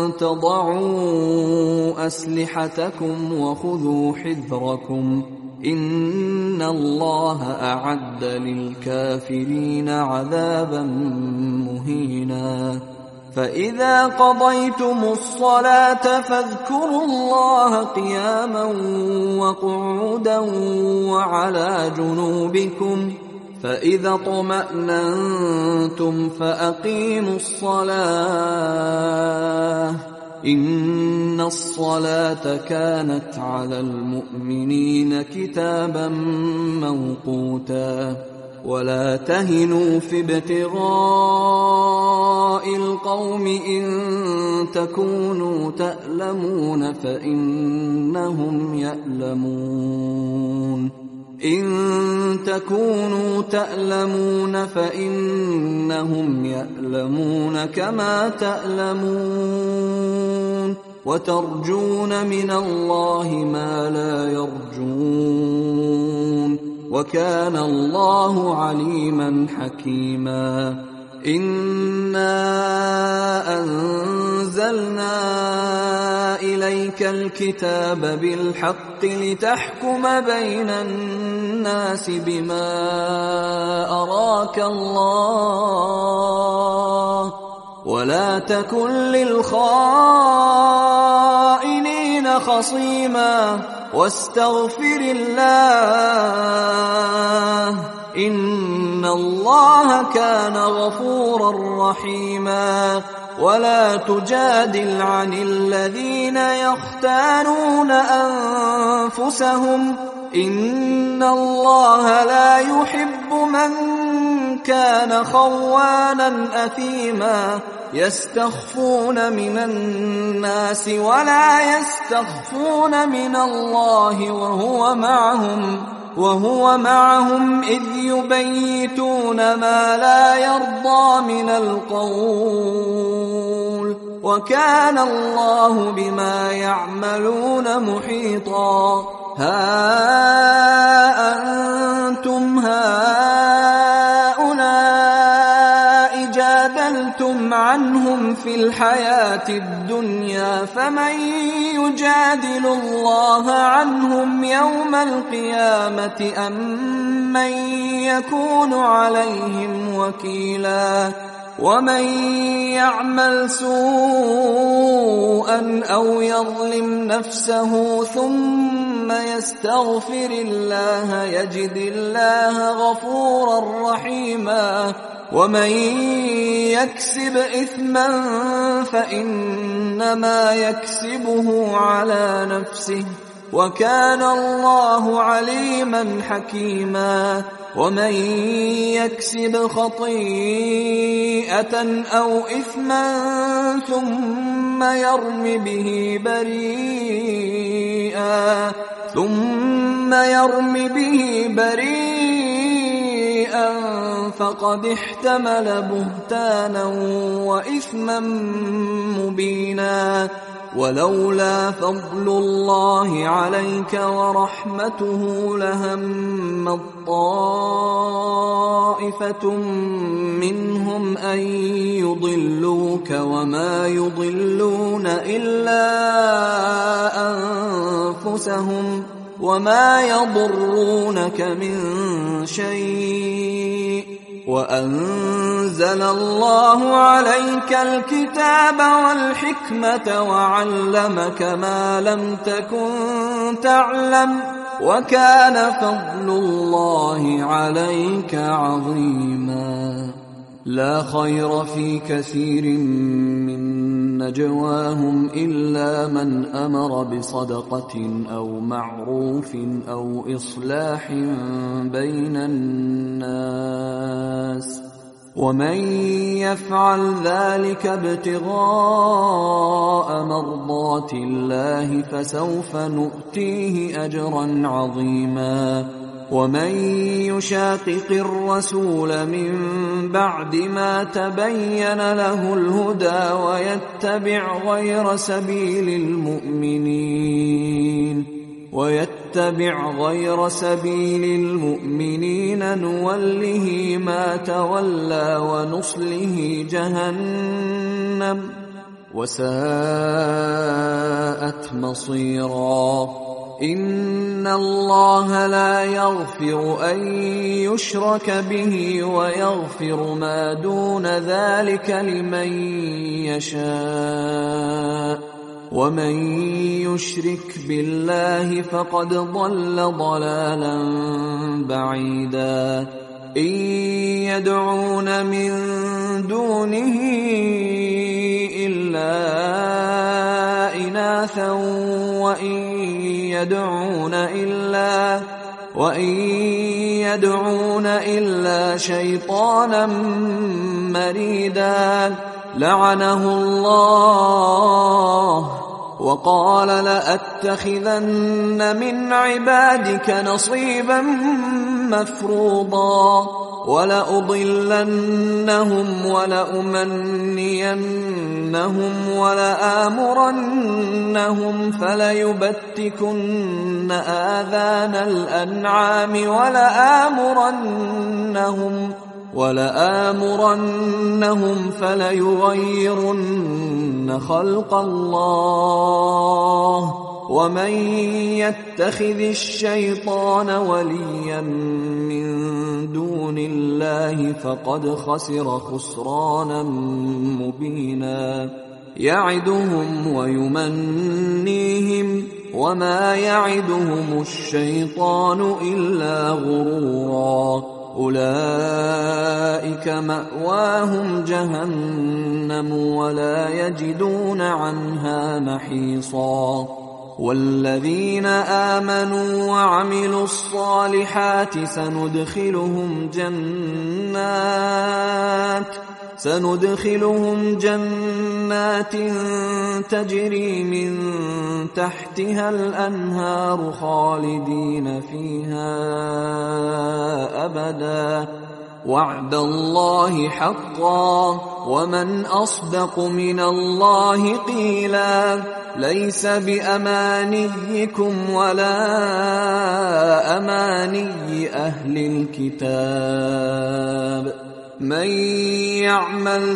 S1: تَضَعُوا أَسْلِحَتَكُمْ وَخُذُوا حِذْرَكُمْ إِنَّ اللَّهَ أَعَدَّ لِلْكَافِرِينَ عَذَابًا مُّهِينًا. فَإِذَا قَضَيْتُمُ الصَّلَاةَ فاذكروا الله قِيَامًا وَقُعُودًا وَعَلَى جُنُوبِكُمْ فَإِذَا اطْمَأْنَنتُمْ فَأَقِيمُوا الصَّلَاةَ إِنَّ الصَّلَاةَ كَانَتْ عَلَى الْمُؤْمِنِينَ كِتَابًا مَّوْقُوتًا. وَلَا تَهِنُوا في ابْتِغَاءِ الْقَوْمِ إِن تَكُونُوا تَأْلَمُونَ فَإِنَّهُمْ يَأْلَمُونَ كَمَا تَأْلَمُونَ وَتَرْجُونَ مِنَ اللَّهِ مَا لَا يَرْجُونَ وَكَانَ اللَّهُ عَلِيمًا حَكِيمًا. إِنَّا أَنزَلْنَا إِلَيْكَ الْكِتَابَ بِالْحَقِّ لِتَحْكُمَ بَيْنَ النَّاسِ بِمَا أَرَاكَ اللَّهُ وَلَا تَكُن لِّلْخَائِنِينَ خَصِيمًا وَاسْتَغْفِرِ اللَّهَ إِنَّ اللَّهَ كَانَ غَفُورًا رَّحِيمًا. وَلَا تُجَادِلْ عَنِ الَّذِينَ يَخْتَانُونَ أَنفُسَهُمْ إِنَّ اللَّهَ لَا يُحِبُّ مَن كَانَ خَوَّانًا أَثِيمًا. يَسْتَخْفُونَ مِنَ النَّاسِ وَلَا يَسْتَخْفُونَ مِنَ اللَّهِ وهو معهم إذ يبيتون ما لا يرضى من القول وكان الله بما يعملون محيطا. ها أنتم هؤلاء جادلتم عنهم في الحياة الدنيا فمن يجادل الله عنهم يوم القيامة أم من يكون عليهم وكيلا. ومن يعمل سوءا أو يظلم نفسه ثم يستغفر الله يجد الله غفورا رحيما. ومن يكسب إثما فإنما يكسبه على نفسه وكان الله عليما حكيما. ومن يكسب خطيئة أو إثما ثم يرم به بريئا فقد احتمل بهتانا وإثما مبينا. ولولا فضل الله عليك ورحمته لهمت طائفة منهم أن يضلوك وما يضلون إلا أنفسهم وما يضرونك من شيء وأنزل الله عليك الكتاب والحكمة وعلمك ما لم تكن تعلم وكان فضل الله عليك عظيما. لا خير في كثير من نجواهم إلا من أمر بصدقة أو معروف أو إصلاح بين الناس ومن يفعل ذلك ابتغاء مرضات الله فسوف نؤتيه أجرا عظيما. ومن يشاقق الرسول من بعد ما تبين له الهدى ويتبع غير سبيل المؤمنين نوله ما تولى ونصله جهنم وساءت مصيرا. إن الله لا يغفر أن يشرك به ويغفر ما دون ذلك لمن يشاء ومن يشرك بالله فقد ضل ضلالا بعيدا. إن يدعون من دونه إلا إناثا وإن يدعون إلا شيطانا مريدا لعنه الله وقال لأتخذن من عبادك نصيبا مفروضا ولأضلنهم ولأمنينهم ولآمرنهم فليبتكن آذان الأنعام ولآمرنهم فليغيرن خلق الله ومن يتخذ الشيطان وليا من دون الله فقد خسر خسرانا مبينا. يعدهم ويمنيهم وما يعدهم الشيطان إلا غرورا. أولئك مأواهم جهنم ولا يجدون عنها محيصا. والذين آمنوا وعملوا الصالحات سندخلهم جنات تجري من تحتها الأنهار خالدين فيها أبدا وعد الله حقا ومن أصدق من الله قيلا. ليس بأمانيكم ولا أماني أهل الكتاب من يعمل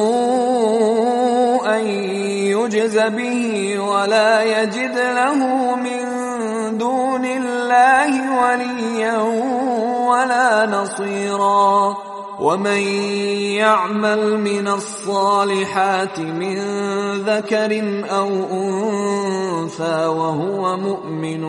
S1: سوءا يجز به ولا يجد له من دون الله وليا ولا نصيرا. ومن يعمل من الصالحات من ذكر أو أنثى وهو مؤمن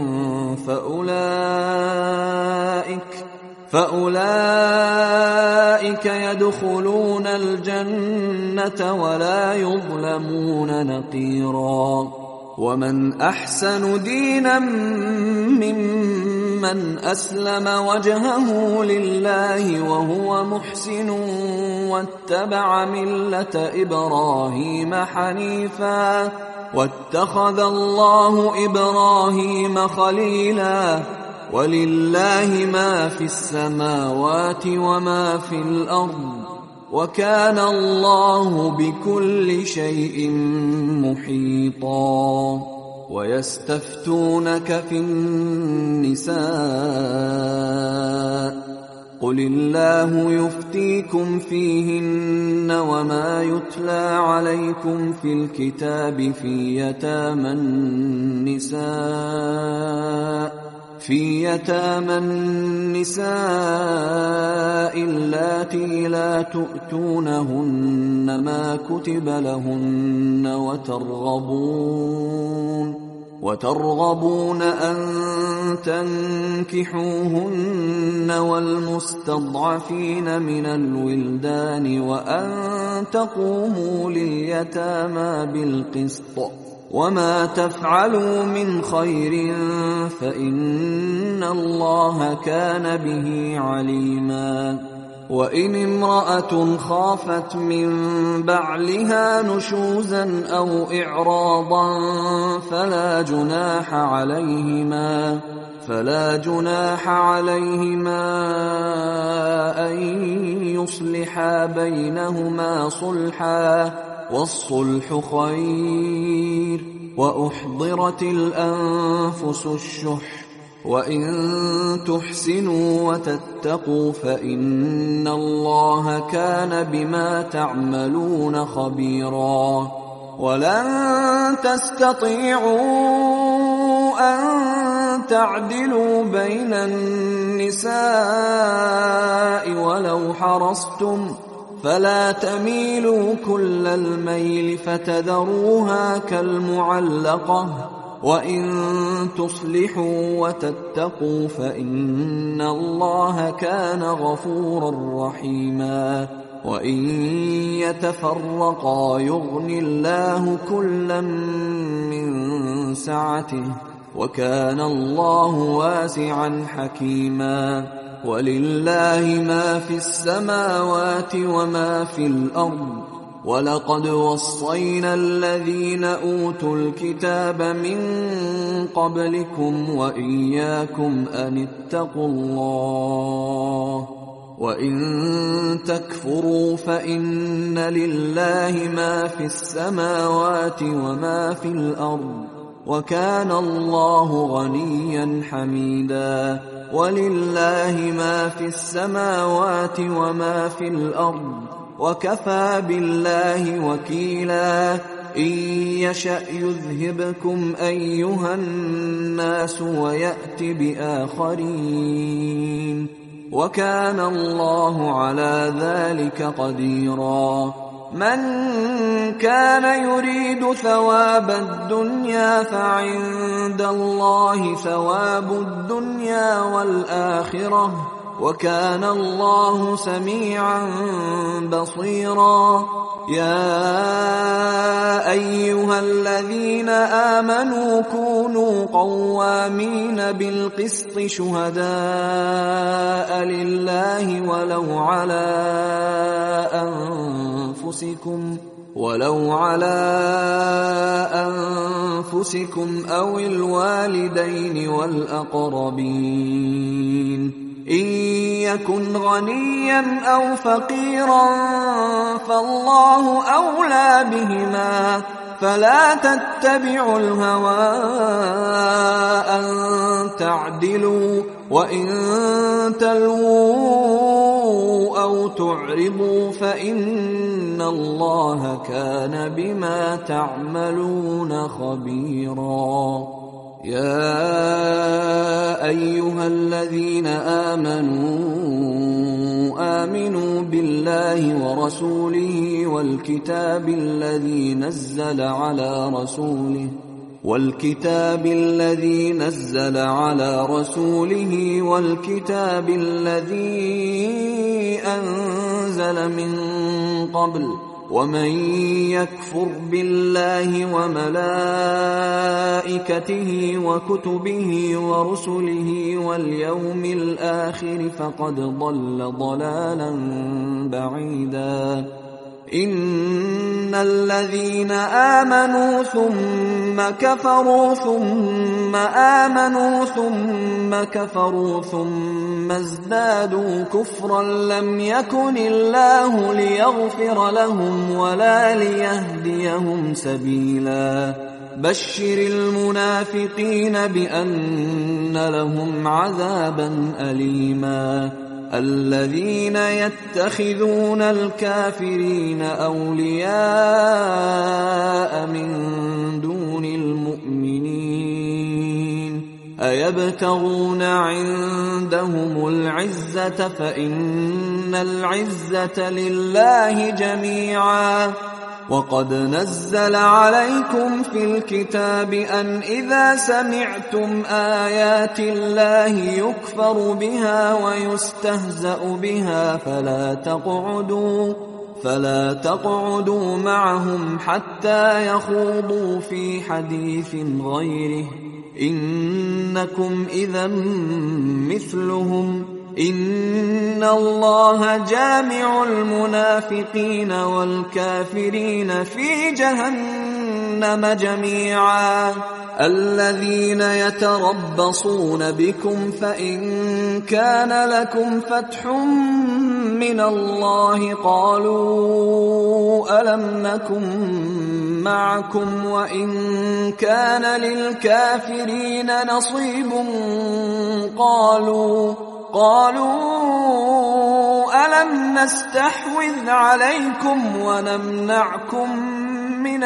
S1: فأولئك يدخلون الجنة ولا يظلمون نقيرا. ومن أحسن دينا ممن ممن أسلم وجهه لله وهو محسن واتبع ملة إبراهيم حنيفا واتخذ الله إبراهيم خليلا ولله ما في السماوات وما في الأرض وكان الله بكل شيء محيطا ويستفتونك في النساء قل الله يفتيكم فيهن وما يتلى عليكم في الكتاب في يتامى النساء اللاتي لا تؤتونهن ما كتب لهن وترغبون أن تنكحوهن والمستضعفين من الولدان وأن تقوموا لليتامى بالقسط وما تفعلوا من خير فإن الله كان به عليما وإن امرأة خافت من بعلها نشوزا أو إعراضا فلا جناح عليهما أن يصلحا بينهما صلحا والصلح خير وأحضرت الأنفس الشح وإن تحسنوا وتتقوا فإن الله كان بما تعملون خبيرا ولن تستطيعوا أن تعدلوا بين النساء ولو حرصتم فلا تميلوا كل الميل فتذروها كالمعلقة وإن تصلحوا وتتقوا فإن الله كان غفورا رحيما وإن يتفرقا يغن الله كلا من سعته وكان الله واسعا حكيما ولله ما في السماوات وما في الأرض ولقد وصينا الذين أوتوا الكتاب من قبلكم وإياكم أن اتقوا الله وإن تكفروا فإن لله ما في السماوات وما في الأرض وكان الله غنيا حميدا ولله ما في السماوات وما في الأرض وكفى بالله وكيلا إن يشأ يذهبكم أيها الناس ويأت بآخرين وكان الله على ذلك قديرا من كان يريد ثواب الدنيا فعند الله ثواب الدنيا والآخرة وكان الله سميعا بصيرا يا أيها الذين آمنوا كونوا قوامين بالقسط شهداء لله ولو على أنفسكم أو الوالدين والأقربين إن يكن غنيا أو فقيرا فالله أولى بهما فلا تتبعوا الهوى أن تعدلوا وإن تلووا أو تعرضوا فإن الله كان بما تعملون خبيرا يا أيها الذين آمنوا بالله ورسوله والكتاب الذي نزل على رسوله والكتاب الذي أنزل من قبل ومن يكفر بالله وملائكته وكتبه ورسله واليوم الآخر فقد ضل ضلالا بعيدا. إن الذين آمنوا ثم كفروا ثم آمنوا ثم كفروا ثم ازدادوا كفرا لم يكن الله ليغفر لهم ولا ليهديهم سبيلا. بشر المنافقين بأن لهم عذابا أليما. الذين يتخذون الكافرين أولياء من دون المؤمنين أيبتغون عندهم العزة فإن العزة لله جميعا. وقد نزل عليكم في الكتاب أن إذا سمعتم آيات الله يكفر بها ويستهزأ بها فلا تقعدوا معهم حتى يخوضوا في حديث غيره إنكم إذا مثلهم. إن الله جامع المنافقين والكافرين في جهنم جميعا. الذين يتربصون بكم فإن كان لكم فتح من الله قالوا ألم نكن معكم وإن كان للكافرين نصيب قالوا ألم نستحوذ عليكم ونمنعكم من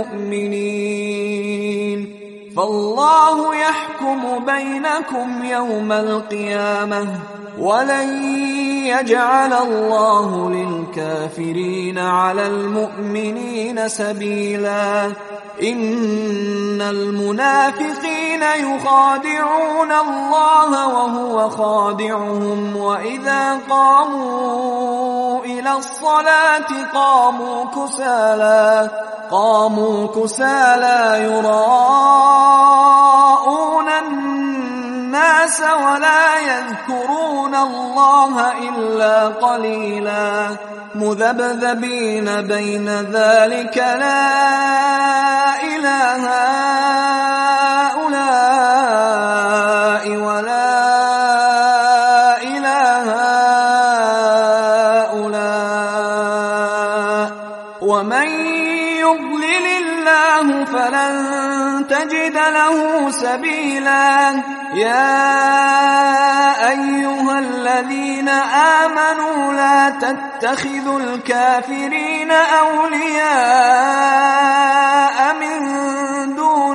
S1: المؤمنين فالله يحكم بينكم يوم القيامة ولن يجعل الله للكافرين على المؤمنين سبيلا. إن المنافقين يخادعون الله وهو خادعهم وإذا قاموا إلى الصلاة قاموا كسالى يراءون الناس ولا يذكرون الله إلا قليلا مذبذبين بين ذلك لا إله هؤلاء ولا إله هؤلاء ومن يضلل الله فلن تجد له سبيلا. يا أيها الذين آمنوا لا تتخذوا الكافرين أولياء من دون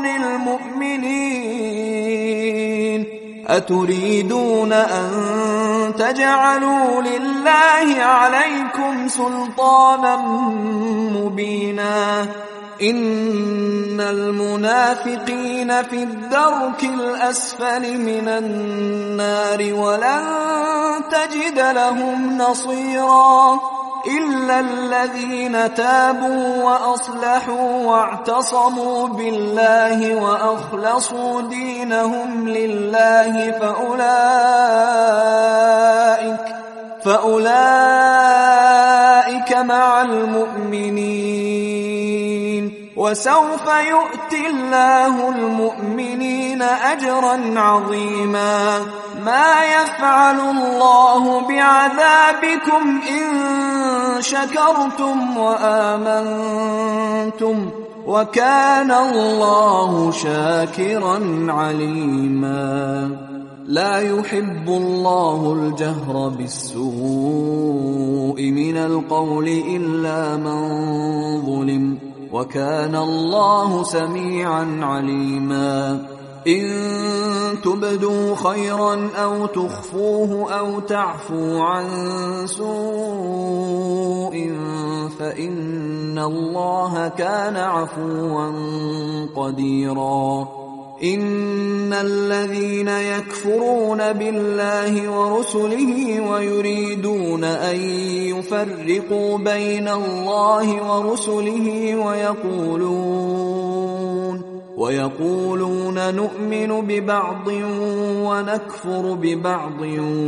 S1: المؤمنين أتريدون أن تجعلوا لله عليكم سلطانا مبينا. إن المنافقين في الدرك الأسفل من النار ولن تجد لهم نصيرا إلا الذين تابوا وأصلحوا واعتصموا بالله وأخلصوا دينهم لله فأولئك مع المؤمنين وسوف يؤتي الله المؤمنين أجرا عظيما. ما يفعل الله بعذابكم إن شكرتم وآمنتم وكان الله شاكرا عليما. لا يحب الله الجهر بالسوء من القول إلا من ظلم وكان الله سميعا عليما. إن تبدوا خيرا أو تخفوه أو تعفوا عن سوء فإن الله كان عفوا قديرا. إن الذين يكفرون بالله ورسله ويريدون أن يفرقوا بين الله ورسله ويقولون نؤمن ببعض ونكفر ببعض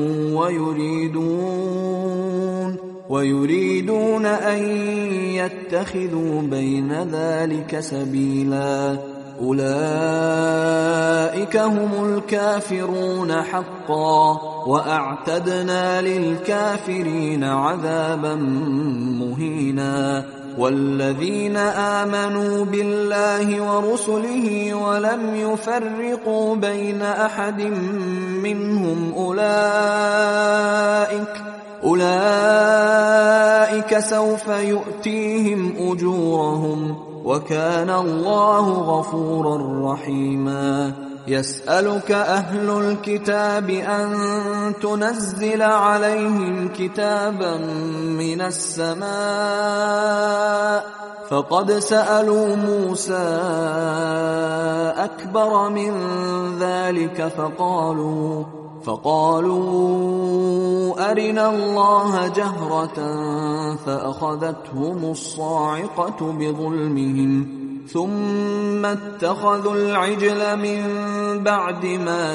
S1: ويريدون أن يتخذوا بين ذلك سبيلا أولئك هم الكافرون حقا وأعتدنا للكافرين عذابا مهينا والذين آمنوا بالله ورسله ولم يفرقوا بين أحد منهم أولئك سوف يؤتيهم أجورهم وكان الله غفورا رحيما يسألك أهل الكتاب أن تنزل عليهم كتابا من السماء فقد سألوا موسى أكبر من ذلك فقالوا أرنا الله جهرة فأخذتهم الصاعقة بظلمهم ثم اتخذوا العجل من بعد ما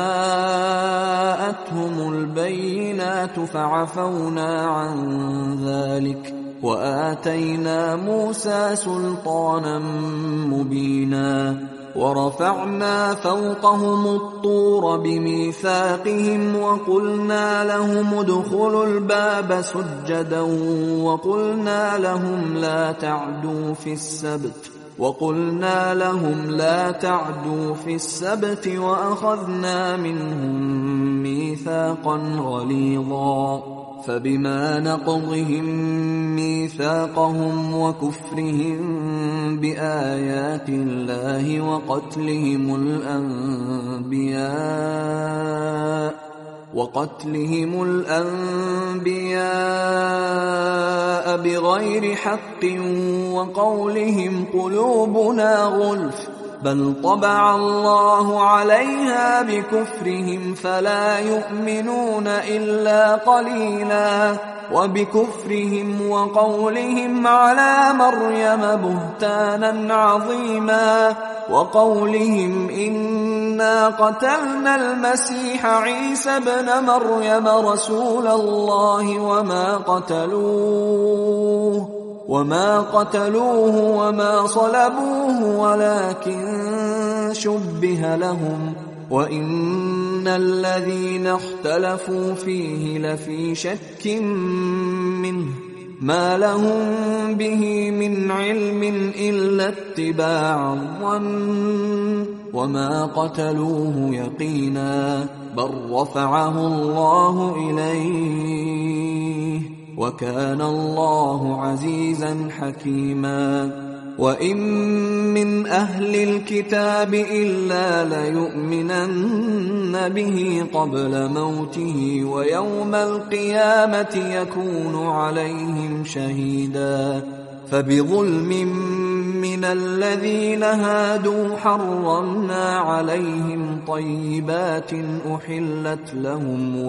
S1: جاءتهم البينات فعفونا عن ذلك وآتينا موسى سلطانا مبينا ورفعنا فوقهم الطور بميثاقهم وقلنا لهم ادخلوا الباب سجدا وقلنا لهم لا تعدوا في السبت وأخذنا منهم ميثاقا غليظا فبما نقضهم ميثاقهم وكفرهم بآيات الله وقتلهم الأنبياء بغير حق وقولهم قلوبنا غلف بل طبع الله عليها بكفرهم فلا يؤمنون إلا قليلا وبكفرهم وقولهم على مريم بهتانا عظيما وقولهم إنا قتلنا المسيح عيسى ابن مريم رسول الله وما قتلوه وما صلبوه ولكن شبه لهم وإن الذين اختلفوا فيه لفي شك منه ما لهم به من علم إلا اتباع الظن وما قتلوه يقينا بل رفعه الله إليه وكان الله عزيزا حكيما وإن من أهل الكتاب إلا ليؤمنن به قبل موته ويوم القيامة يكون عليهم شهيدا فبظلم من الذين هادوا حرمنا عليهم طيبات أحلت لهم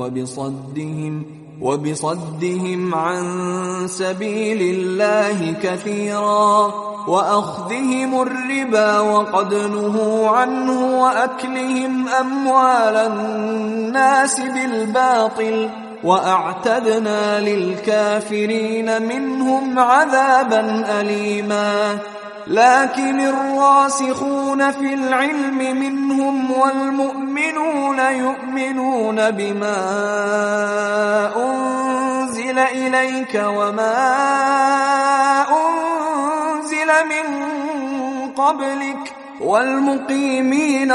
S1: وبصدهم عن سبيل الله كثيرا وأخذهم الربا وقد نهوا عنه وأكلهم أموال الناس بالباطل وأعتدنا للكافرين منهم عذابا أليما لكن الراسخون في العلم منهم والمؤمنون يؤمنون بما أنزل إليك وما أنزل من قبلك والمقيمين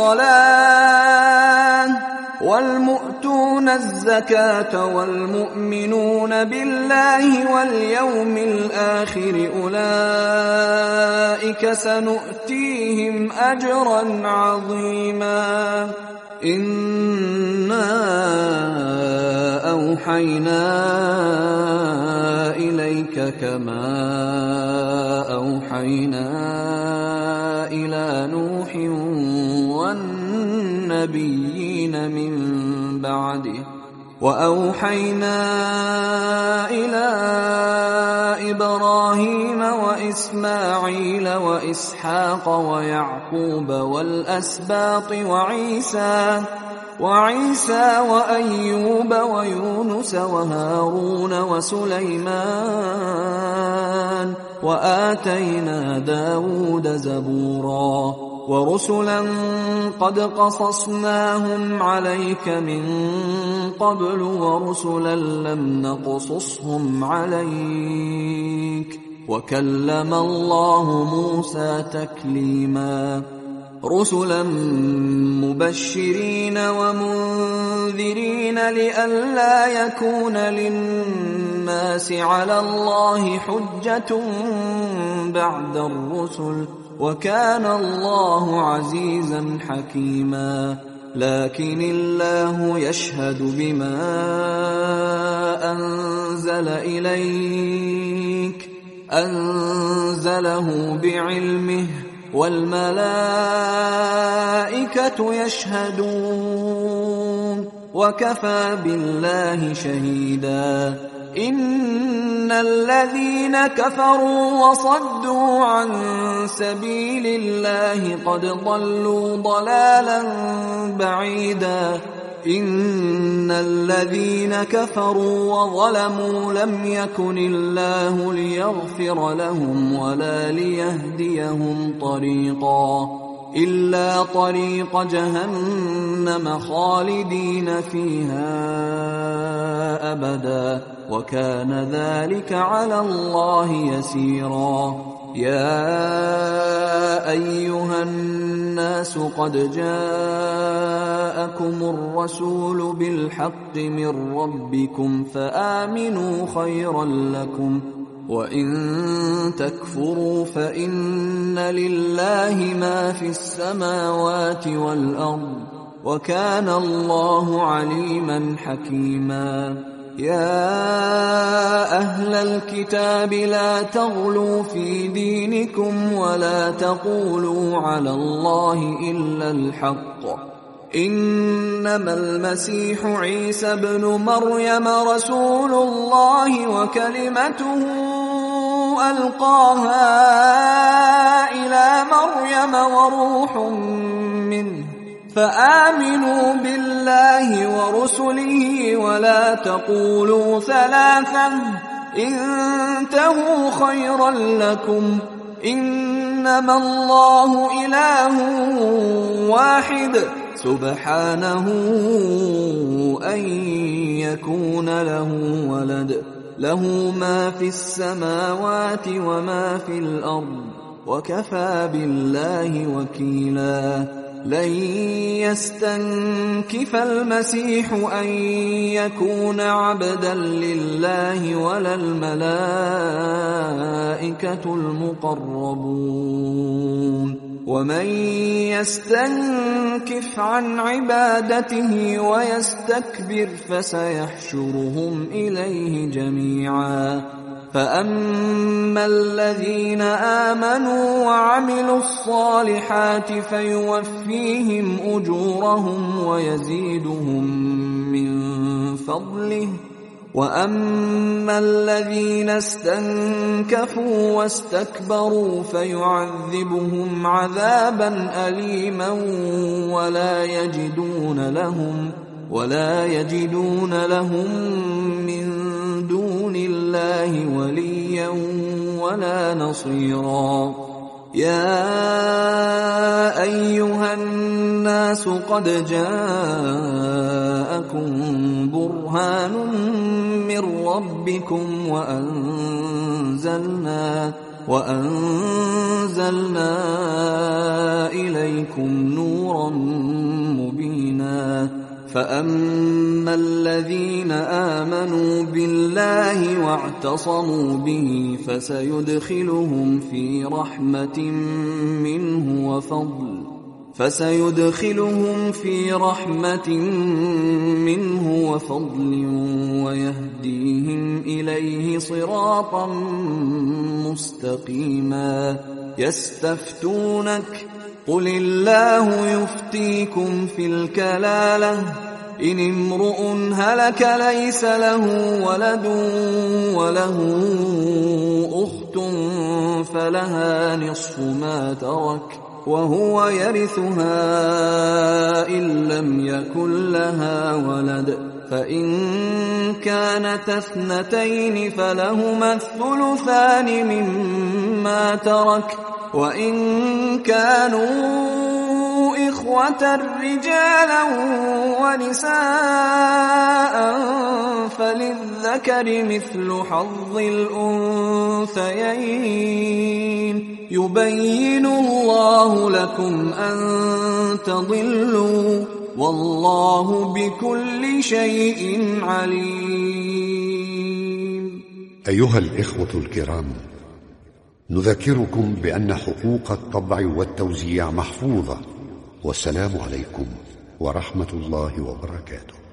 S1: الصلاة والمؤتون الزكاة والمؤمنون بالله واليوم الآخر أولئك سنؤتيهم أجرا عظيما إنا أوحينا إليك كما أوحينا إلى نوح النبيين من بعده. وأوحينا إلى إبراهيم وإسماعيل وإسحاق ويعقوب والأسباط وعيسى وأيوب ويونس وهارون وسليمان، وآتينا داود زبورا، ورسلا قد قصصناهم عليك من قبل ورسلا لم نقصصهم عليك، وكلم الله موسى تكليما. رسلا مبشرين ومنذرين لئلا يكون للناس على الله حجة بعد الرسل، وكان الله عزيزا حكيما. لكن الله يشهد بما أنزل إليك أنزله بعلمه، والملائكة يشهدون، وكفى بالله شهيدا. إن الذين كفروا وصدوا عن سبيل الله قد ضلوا ضلالا بعيدا. إن الذين كفروا وظلموا لم يكن الله ليغفر لهم ولا ليهديهم طريقا إلا طريق جهنم خالدين فيها أبدا، وكان ذلك على الله يسيرا. يا أيها الناس قد جاءكم الرسول بالحق من ربكم فآمنوا خيرا لكم، وإن تكفروا فإن لله ما في السماوات والأرض، وكان الله عليما حكيما. يا أهل الكتاب لا تغلوا في دينكم ولا تقولوا على الله إلا الحق، إنما المسيح عيسى ابن مريم رسول الله وكلمته ألقاها إلى مريم وروح منه، فآمنوا بالله ورسله ولا تقولوا ثلاثة، انتهوا خيرا لكم، إنما الله إله واحد سبحانه أن يكون له ولد، له ما في السماوات وما في الأرض، وكفى بالله وكيلا. لن يستنكف المسيح أن يكون عبدا لله ولا الملائكة المقربون، ومن يستنكف عن عبادته ويستكبر فسيحشرهم إليه جميعا. فأما الذين آمنوا وعملوا الصالحات فيوفيهم أجورهم ويزيدهم من فضله، وأما الذين استنكفوا واستكبروا فيعذبهم عذابا أليما ولا يجدون لهم من دون الله وليا ولا نصيرا. يا أيها الناس قد جاءكم برهان من ربكم وأنزلنا إليكم نورا مبينا. فأما الذين آمنوا بالله واعتصموا به فسيدخلهم في رحمة منه وفضل ويهديهم إليه صراطا مستقيما. قل الله يفتيكم في الكلالة إن امرؤ هلك ليس له ولد وله أخت فلها نصف ما ترك وهو يرثها إن لم يكن لها ولد فإن كانت اثنتين فلهما الثلثان مما ترك وإن كانوا إخوة رجالا ونساء فللذكر مثل حظ الأنثيين يبين الله لكم أن تضلوا والله بكل شيء عليم.
S2: أيها الإخوة الكرام، نذكركم بأن حقوق الطبع والتوزيع محفوظة، والسلام عليكم ورحمة الله وبركاته.